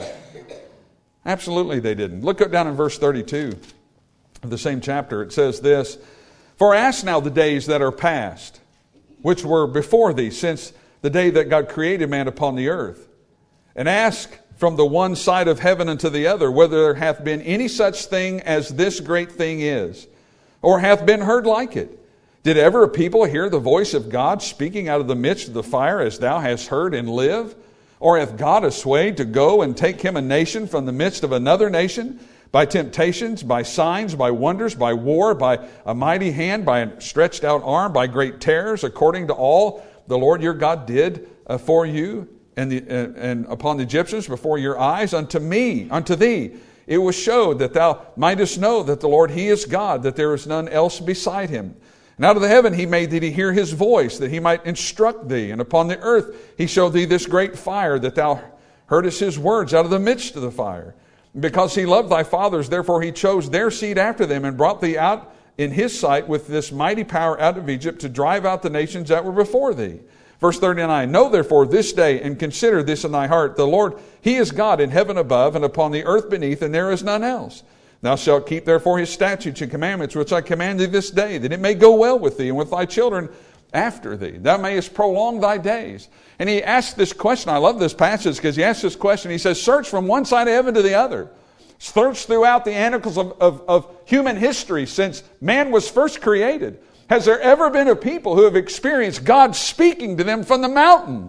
Absolutely they didn't. Look down in verse thirty-two of the same chapter. It says this, "For ask now the days that are past, which were before thee, since the day that God created man upon the earth. And ask from the one side of heaven unto the other, whether there hath been any such thing as this great thing is, or hath been heard like it. Did ever a people hear the voice of God speaking out of the midst of the fire, as thou hast heard, and live? Or hath God assayed to go and take him a nation from the midst of another nation, by temptations, by signs, by wonders, by war, by a mighty hand, by a stretched out arm, by great terrors, according to all the Lord your God did uh, for you? and, the, and, and upon the Egyptians before your eyes, unto me, unto thee, it was showed that thou mightest know that the Lord, He is God, that there is none else beside Him. And out of the heaven He made thee to hear His voice, that He might instruct thee. And upon the earth He showed thee this great fire, that thou heardest His words out of the midst of the fire. And because He loved thy fathers, therefore He chose their seed after them, and brought thee out in His sight with this mighty power out of Egypt, to drive out the nations that were before thee. Verse thirty-nine, know therefore this day, and consider this in thy heart, the Lord, He is God in heaven above, and upon the earth beneath, and there is none else. Thou shalt keep therefore His statutes and commandments, which I command thee this day, that it may go well with thee, and with thy children after thee. Thou mayest prolong thy days. And He asked this question. I love this passage, because He asked this question. He says, search from one side of heaven to the other. Search throughout the annals of, of, of human history since man was first created. Has there ever been a people who have experienced God speaking to them from the mountain?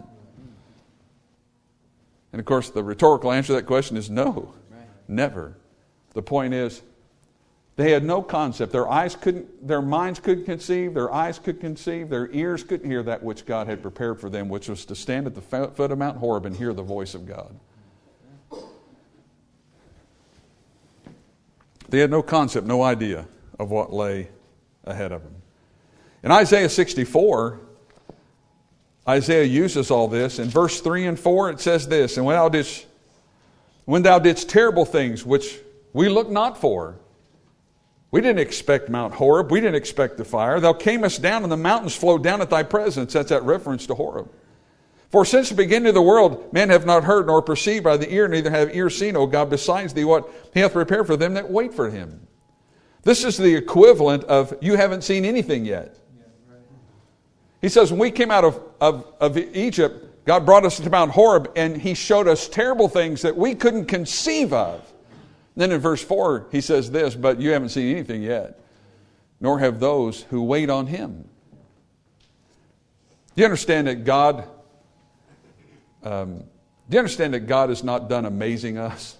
And of course, the rhetorical answer to that question is no, never. The point is, they had no concept. Their eyes couldn't, their minds couldn't conceive, their eyes could conceive, their ears couldn't hear that which God had prepared for them, which was to stand at the foot of Mount Horeb and hear the voice of God. They had no concept, no idea of what lay ahead of them. In Isaiah sixty-four, Isaiah uses all this. In verse three and four, it says this, and when thou didst, when thou didst terrible things which we look not for. We didn't expect Mount Horeb. We didn't expect the fire. Thou camest down, and the mountains flowed down at thy presence. That's that reference to Horeb. For since the beginning of the world, men have not heard nor perceived by the ear, neither have ears seen, O God, besides thee, what He hath prepared for them that wait for Him. This is the equivalent of you haven't seen anything yet. He says, when we came out of, of, of Egypt, God brought us to Mount Horeb, and He showed us terrible things that we couldn't conceive of. Then in verse four, He says this, but you haven't seen anything yet, nor have those who wait on Him. Do you understand that God, um, do you understand that God is not done amazing us?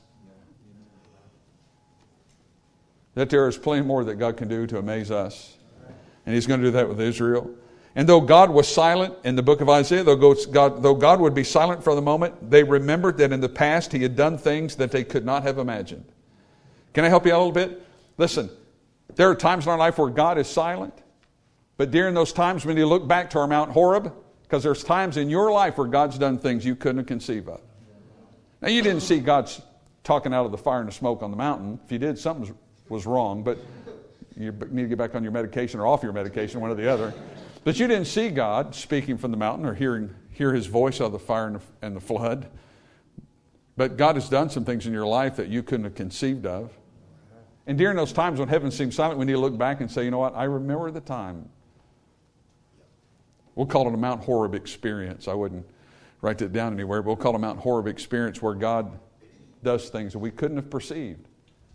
That there is plenty more that God can do to amaze us. And He's going to do that with Israel. And though God was silent in the book of Isaiah, though God, though God would be silent for the moment, they remembered that in the past He had done things that they could not have imagined. Can I help you out a little bit? Listen, there are times in our life where God is silent. But during those times when you look back to our Mount Horeb, because there's times in your life where God's done things you couldn't conceive of. Now, you didn't see God talking out of the fire and the smoke on the mountain. If you did, something was wrong. But you need to get back on your medication or off your medication, one or the other. But you didn't see God speaking from the mountain or hearing hear His voice out of the fire and the, and the flood. But God has done some things in your life that you couldn't have conceived of. And during those times when heaven seems silent, we need to look back and say, you know what, I remember the time. We'll call it a Mount Horeb experience. I wouldn't write that down anywhere, but we'll call it a Mount Horeb experience where God does things that we couldn't have perceived.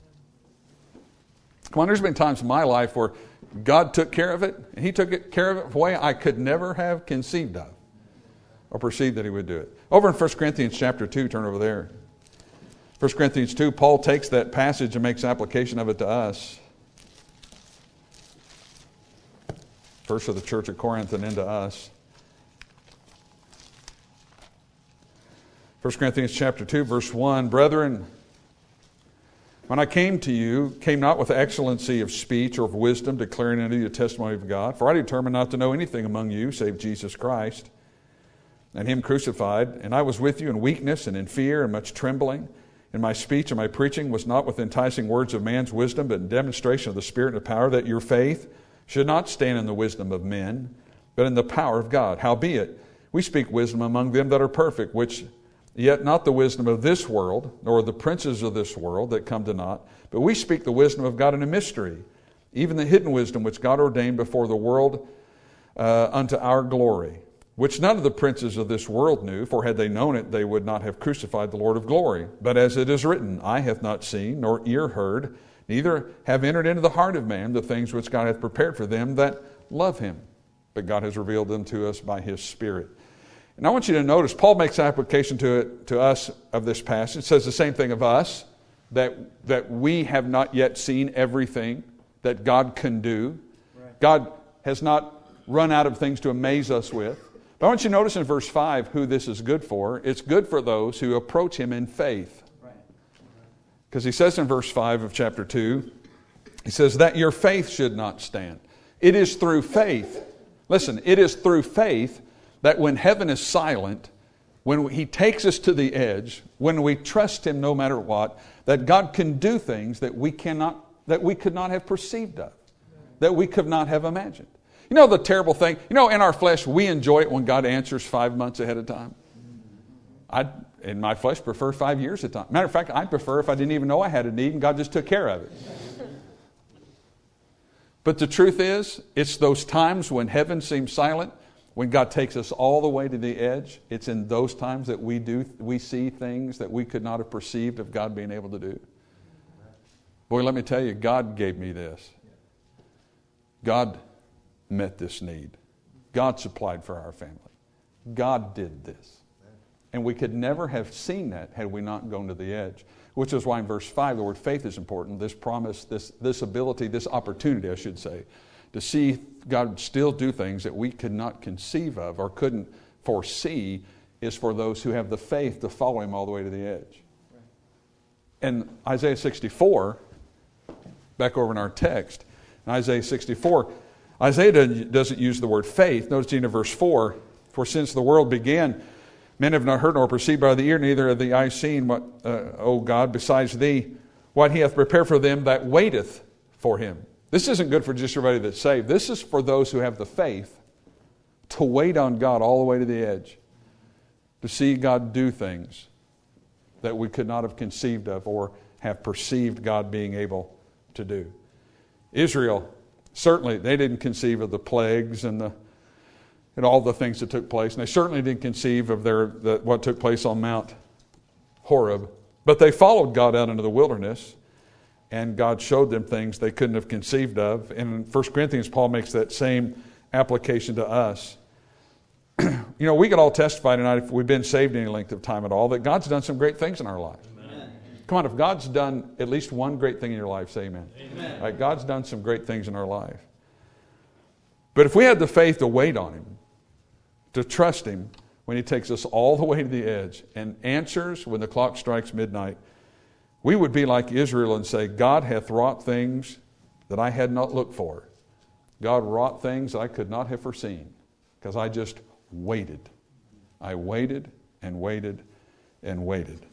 Come on, there's been times in my life where God took care of it, and He took care of it in a way I could never have conceived of or perceived that He would do it. Over in First Corinthians chapter two, turn over there. First Corinthians two, Paul takes that passage and makes application of it to us. First to the church at Corinth and then to us. First Corinthians chapter two, verse one, brethren, when I came to you, came not with excellency of speech or of wisdom, declaring unto you the testimony of God. For I determined not to know anything among you, save Jesus Christ, and Him crucified. And I was with you in weakness and in fear and much trembling. And my speech and my preaching was not with enticing words of man's wisdom, but in demonstration of the Spirit and the power, that your faith should not stand in the wisdom of men, but in the power of God. Howbeit, we speak wisdom among them that are perfect, which yet not the wisdom of this world, nor the princes of this world that come to naught, but we speak the wisdom of God in a mystery, even the hidden wisdom which God ordained before the world uh, unto our glory, which none of the princes of this world knew, for had they known it, they would not have crucified the Lord of glory. But as it is written, eye hath not seen, nor ear heard, neither have entered into the heart of man the things which God hath prepared for them that love Him. But God has revealed them to us by His Spirit. And I want you to notice, Paul makes application to it, to us of this passage. It says the same thing of us, that, that we have not yet seen everything that God can do. Right. God has not run out of things to amaze us with. But I want you to notice in verse five who this is good for. It's good for those who approach him in faith. Because he says in verse five of chapter two, he says that your faith should not stand. It is through faith. Listen, it is through faith that when heaven is silent, when he takes us to the edge, when we trust him no matter what, that God can do things that we cannot, that we could not have perceived of, that we could not have imagined. You know the terrible thing, you know, in our flesh, we enjoy it when God answers five months ahead of time. I, in my flesh, prefer five years at a time. Matter of fact, I'd prefer if I didn't even know I had a need and God just took care of it. But the truth is, it's those times when heaven seems silent, when God takes us all the way to the edge, it's in those times that we do we see things that we could not have perceived of God being able to do. Boy, let me tell you, God gave me this. God met this need. God supplied for our family. God did this. And we could never have seen that had we not gone to the edge. Which is why in verse five, the word faith is important. This promise, this, this ability, this opportunity, I should say, to see God still do things that we could not conceive of or couldn't foresee is for those who have the faith to follow him all the way to the edge. And Isaiah sixty-four, back over in our text, in Isaiah sixty-four, Isaiah doesn't use the word faith. Notice in verse four, for since the world began, men have not heard nor perceived by the ear, neither have the eye seen what, uh, O God, besides thee, what he hath prepared for them that waiteth for him. This isn't good for just everybody that's saved. This is for those who have the faith to wait on God all the way to the edge, to see God do things that we could not have conceived of or have perceived God being able to do. Israel, certainly they didn't conceive of the plagues and the and all the things that took place. And they certainly didn't conceive of their the, what took place on Mount Horeb. But they followed God out into the wilderness, and God showed them things they couldn't have conceived of. And in First Corinthians, Paul makes that same application to us. You know, we could all testify tonight, if we've been saved any length of time at all, that God's done some great things in our life. Amen. Come on, if God's done at least one great thing in your life, say amen. Amen. Right, God's done some great things in our life. But if we had the faith to wait on him, to trust him when he takes us all the way to the edge and answers when the clock strikes midnight, we would be like Israel and say, God hath wrought things that I had not looked for. God wrought things I could not have foreseen because I just waited. I waited and waited and waited.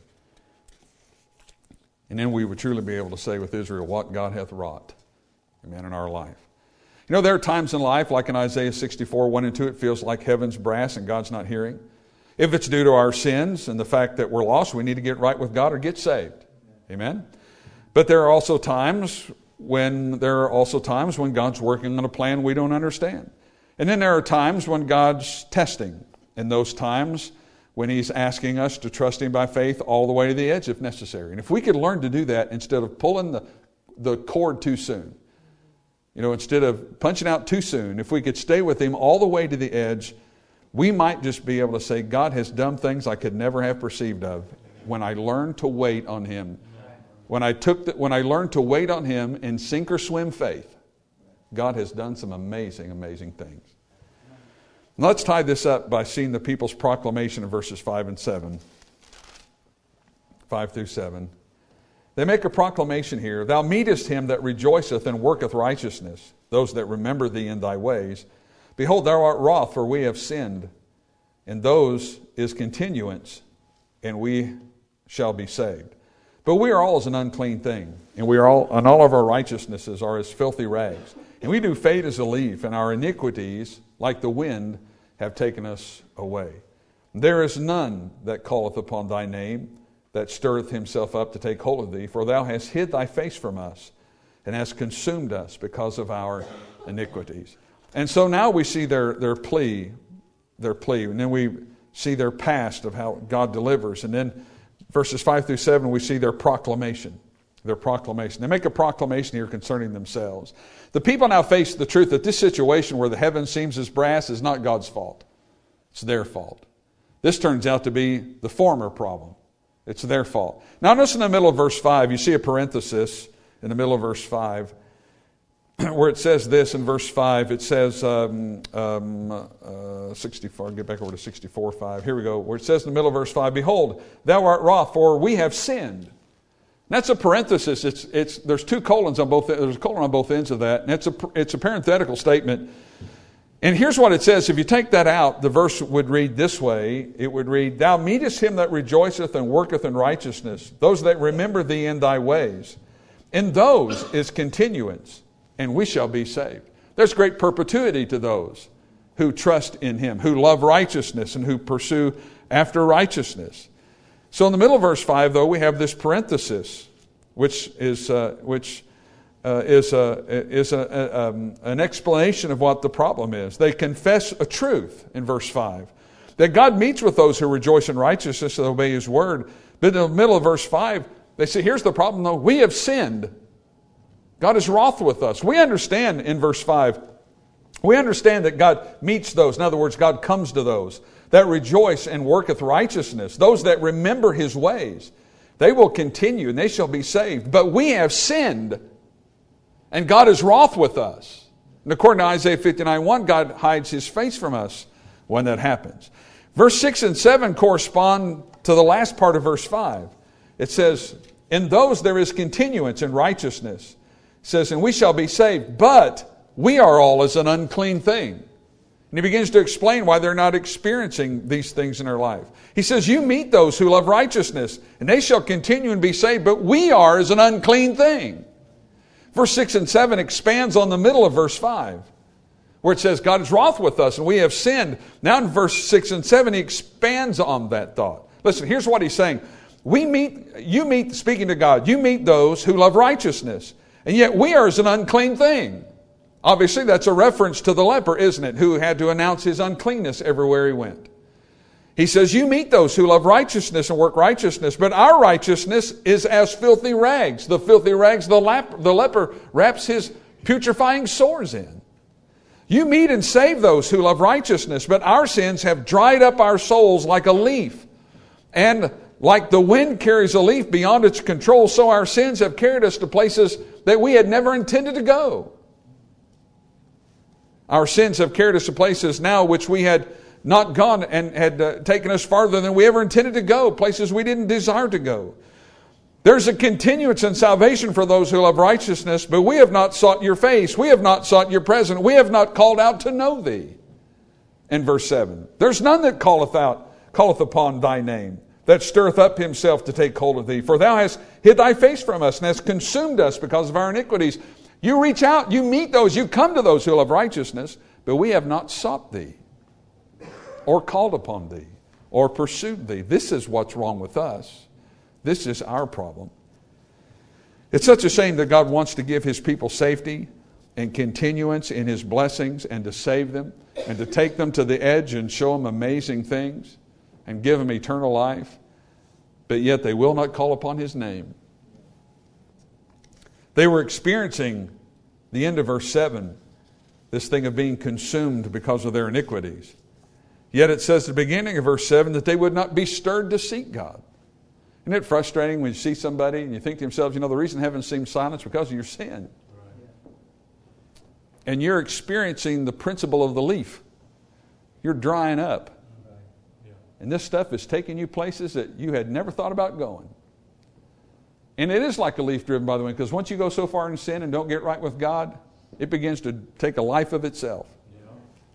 And then we would truly be able to say with Israel, what God hath wrought, amen, in our life. You know, there are times in life, like in Isaiah sixty-four, one and two, it feels like heaven's brass and God's not hearing. If it's due to our sins and the fact that we're lost, we need to get right with God or get saved. Amen? But there are also times when there are also times when God's working on a plan we don't understand. And then there are times when God's testing. And those times when he's asking us to trust him by faith all the way to the edge if necessary. And if we could learn to do that instead of pulling the, the cord too soon, you know, instead of punching out too soon, if we could stay with him all the way to the edge, we might just be able to say, God has done things I could never have perceived of when I learned to wait on him. When I took the, when I learned to wait on him in sink or swim faith, God has done some amazing, amazing things. Now let's tie this up by seeing the people's proclamation in verses five and seven. Five through seven. They make a proclamation here. Thou meetest him that rejoiceth and worketh righteousness, those that remember thee in thy ways. Behold, thou art wroth, for we have sinned. And those is continuance, and we shall be saved. But we are all as an unclean thing, and we are all, and all of our righteousnesses are as filthy rags. And we do fade as a leaf, and our iniquities, like the wind, have taken us away. There is none that calleth upon thy name, that stirreth himself up to take hold of thee, for thou hast hid thy face from us, and hast consumed us because of our iniquities. And so now we see their, their plea, their plea, and then we see their past of how God delivers. And then verses five through seven, we see their proclamation. Their proclamation. They make a proclamation here concerning themselves. The people now face the truth that this situation where the heaven seems as brass is not God's fault. It's their fault. This turns out to be the former problem. It's their fault. Now notice in the middle of verse five, you see a parenthesis in the middle of verse five. where it says this in verse five. It says, um, um, uh, sixty-four, get back over to sixty-four, five. Here we go, where it says in the middle of verse five, Behold, thou art wroth, for we have sinned. And that's a parenthesis. It's, it's, there's two colons on both, there's a colon on both ends of that. And it's a, it's a parenthetical statement. And here's what it says. If you take that out, the verse would read this way. It would read, Thou meetest him that rejoiceth and worketh in righteousness, those that remember thee in thy ways. In those is continuance, and we shall be saved. There's great perpetuity to those who trust in him, who love righteousness and who pursue after righteousness. So in the middle of verse five, though, we have this parenthesis, which is uh, which uh, is, a, is a, a, um, an explanation of what the problem is. They confess a truth in verse five, that God meets with those who rejoice in righteousness and obey his word. But in the middle of verse five, they say, here's the problem, though. We have sinned. God is wroth with us. We understand in verse five, we understand that God meets those. In other words, God comes to those that rejoice and worketh righteousness. Those that remember his ways. They will continue and they shall be saved. But we have sinned. And God is wroth with us. And according to Isaiah fifty-nine one, God hides his face from us when that happens. Verse six and seven correspond to the last part of verse five. It says, in those there is continuance in righteousness. It says, and we shall be saved, but we are all as an unclean thing. And he begins to explain why they're not experiencing these things in their life. He says, you meet those who love righteousness, and they shall continue and be saved, but we are as an unclean thing. Verse six and seven expands on the middle of verse five, where it says, God is wroth with us, and we have sinned. Now in verse six and seven, he expands on that thought. Listen, here's what he's saying. We meet, you meet, speaking to God, you meet those who love righteousness, and yet we are as an unclean thing. Obviously, that's a reference to the leper, isn't it, who had to announce his uncleanness everywhere he went. He says, you meet those who love righteousness and work righteousness, but our righteousness is as filthy rags. The filthy rags the, lap, the leper wraps his putrefying sores in. You meet and save those who love righteousness, but our sins have dried up our souls like a leaf. And like the wind carries a leaf beyond its control, so our sins have carried us to places that we had never intended to go. Our sins have carried us to places now which we had not gone and had uh, taken us farther than we ever intended to go, places we didn't desire to go. There's a continuance in salvation for those who love righteousness, but we have not sought your face. We have not sought your presence. We have not called out to know thee. In verse seven, there's none that calleth out, calleth upon thy name, that stirreth up himself to take hold of thee. For thou hast hid thy face from us and hast consumed us because of our iniquities. You reach out, you meet those, you come to those who love righteousness, but we have not sought thee, or called upon thee, or pursued thee. This is what's wrong with us. This is our problem. It's such a shame that God wants to give his people safety and continuance in his blessings and to save them and to take them to the edge and show them amazing things and give them eternal life, but yet they will not call upon his name. They were experiencing the end of verse seven, this thing of being consumed because of their iniquities. Yet it says at the beginning of verse seven that they would not be stirred to seek God. Isn't it frustrating when you see somebody and you think to yourselves, you know, the reason heaven seems silent is because of your sin. Right. And you're experiencing the principle of the leaf. You're drying up. Right. Yeah. And this stuff is taking you places that you had never thought about going. And it is like a leaf driven by the wind, because once you go so far in sin and don't get right with God, it begins to take a life of itself. Yeah.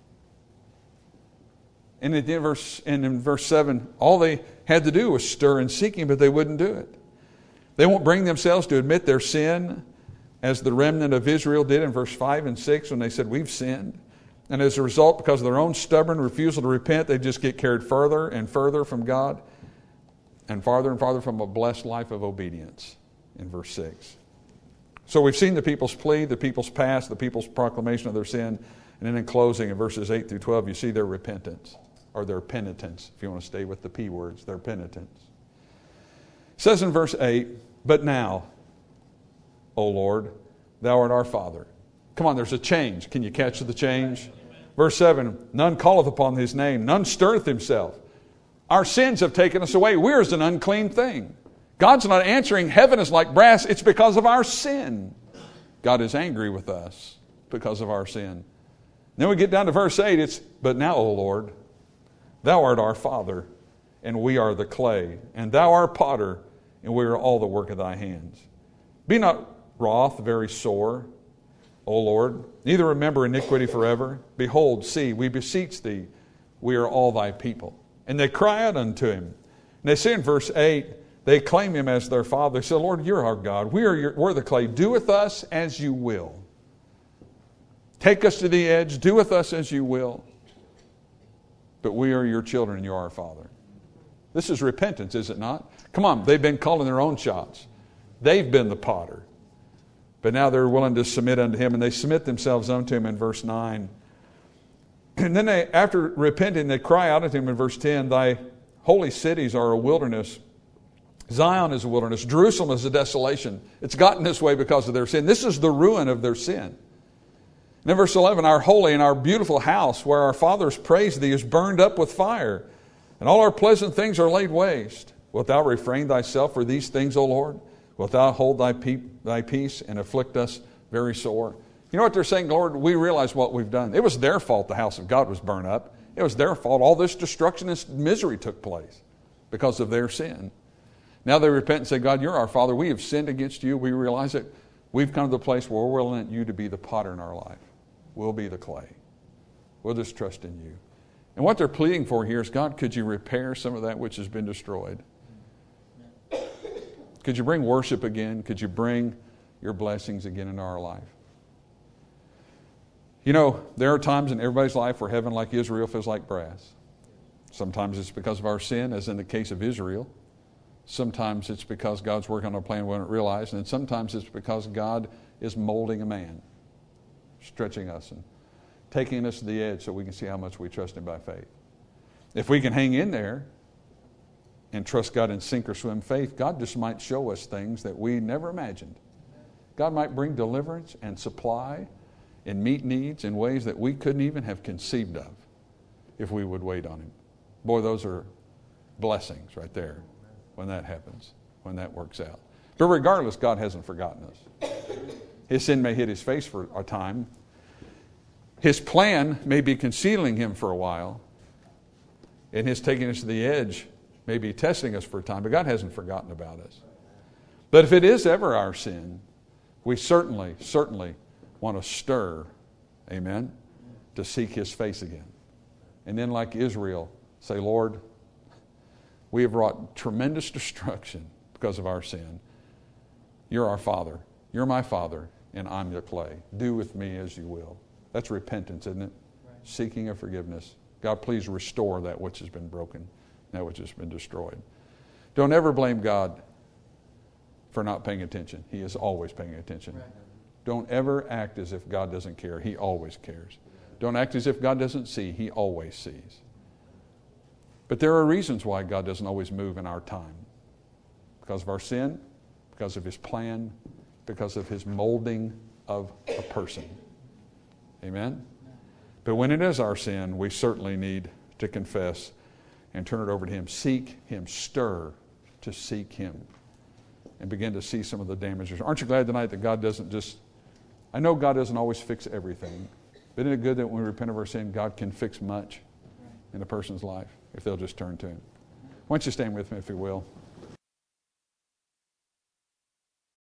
And in verse, and in verse seven, all they had to do was stir and seek him, but they wouldn't do it. They won't bring themselves to admit their sin, as the remnant of Israel did in verse five and six when they said, we've sinned. And as a result, because of their own stubborn refusal to repent, they just get carried further and further from God, and farther and farther from a blessed life of obedience in verse six. So we've seen the people's plea, the people's past, the people's proclamation of their sin. And then in closing, in verses eight through twelve, you see their repentance, or their penitence, if you want to stay with the P words, their penitence. It says in verse eight, but now, O Lord, thou art our Father. Come on, there's a change. Can you catch the change? Verse seven, none calleth upon his name, none stirreth himself. Our sins have taken us away. We're as an unclean thing. God's not answering. Heaven is like brass. It's because of our sin. God is angry with us. because of our sin. Then we get down to verse eight. It's, but now, O Lord, thou art our Father, and we are the clay, and thou art potter, and we are all the work of thy hands. Be not wroth, very sore, O Lord, neither remember iniquity forever. Behold, see, we beseech thee, we are all thy people. And they cry out unto him. And they say in verse eight, they claim him as their father. They say, Lord, you're our God. We are your, we're the clay. Do with us as you will. Take us to the edge. Do with us as you will. But we are your children and you are our Father. This is repentance, is it not? Come on, they've been calling their own shots. They've been the potter. But now they're willing to submit unto him, and they submit themselves unto him in verse nine. And then they, after repenting, they cry out at him in verse ten, thy holy cities are a wilderness. Zion is a wilderness. Jerusalem is a desolation. It's gotten this way because of their sin. This is the ruin of their sin. And then verse eleven, our holy and our beautiful house where our fathers praised thee is burned up with fire, and all our pleasant things are laid waste. Wilt thou refrain thyself for these things, O Lord? Wilt thou hold thy, pe- thy peace and afflict us very sore? You know what they're saying, Lord? We realize what we've done. It was their fault the house of God was burned up. It was their fault. All this destruction and misery took place because of their sin. Now they repent and say, God, you're our Father. We have sinned against you. We realize it. We've come to the place where we're willing you to be the potter in our life. We'll be the clay. We'll just trust in you. And what they're pleading for here is, God, could you repair some of that which has been destroyed? Could you bring worship again? Could you bring your blessings again into our life? You know, there are times in everybody's life where heaven, like Israel, feels like brass. Sometimes it's because of our sin, as in the case of Israel. Sometimes it's because God's working on a plan we don't realize. And sometimes it's because God is molding a man, stretching us and taking us to the edge so we can see how much we trust him by faith. If we can hang in there and trust God in sink or swim faith, God just might show us things that we never imagined. God might bring deliverance and supply and meet needs in ways that we couldn't even have conceived of if we would wait on him. Boy, those are blessings right there when that happens, when that works out. But regardless, God hasn't forgotten us. His sin may hit his face for a time. His plan may be concealing him for a while, and his taking us to the edge may be testing us for a time, but God hasn't forgotten about us. But if it is ever our sin, we certainly, certainly want to stir, amen, to seek his face again. And then like Israel, say, Lord, we have wrought tremendous destruction because of our sin. You're our Father. You're my Father, and I'm the clay. Do with me as you will. That's repentance, isn't it? Right. Seeking of forgiveness. God, please restore that which has been broken, that which has been destroyed. Don't ever blame God for not paying attention. He is always paying attention. Right. Don't ever act as if God doesn't care. He always cares. Don't act as if God doesn't see. He always sees. But there are reasons why God doesn't always move in our time. Because of our sin, because of his plan, because of his molding of a person. Amen? But when it is our sin, we certainly need to confess and turn it over to him. Seek him. Stir to seek him. And begin to see some of the damages. Aren't you glad tonight that God doesn't just... I know God doesn't always fix everything. But isn't it good that when we repent of our sin, God can fix much in a person's life if they'll just turn to him? Why don't you stand with me if you will?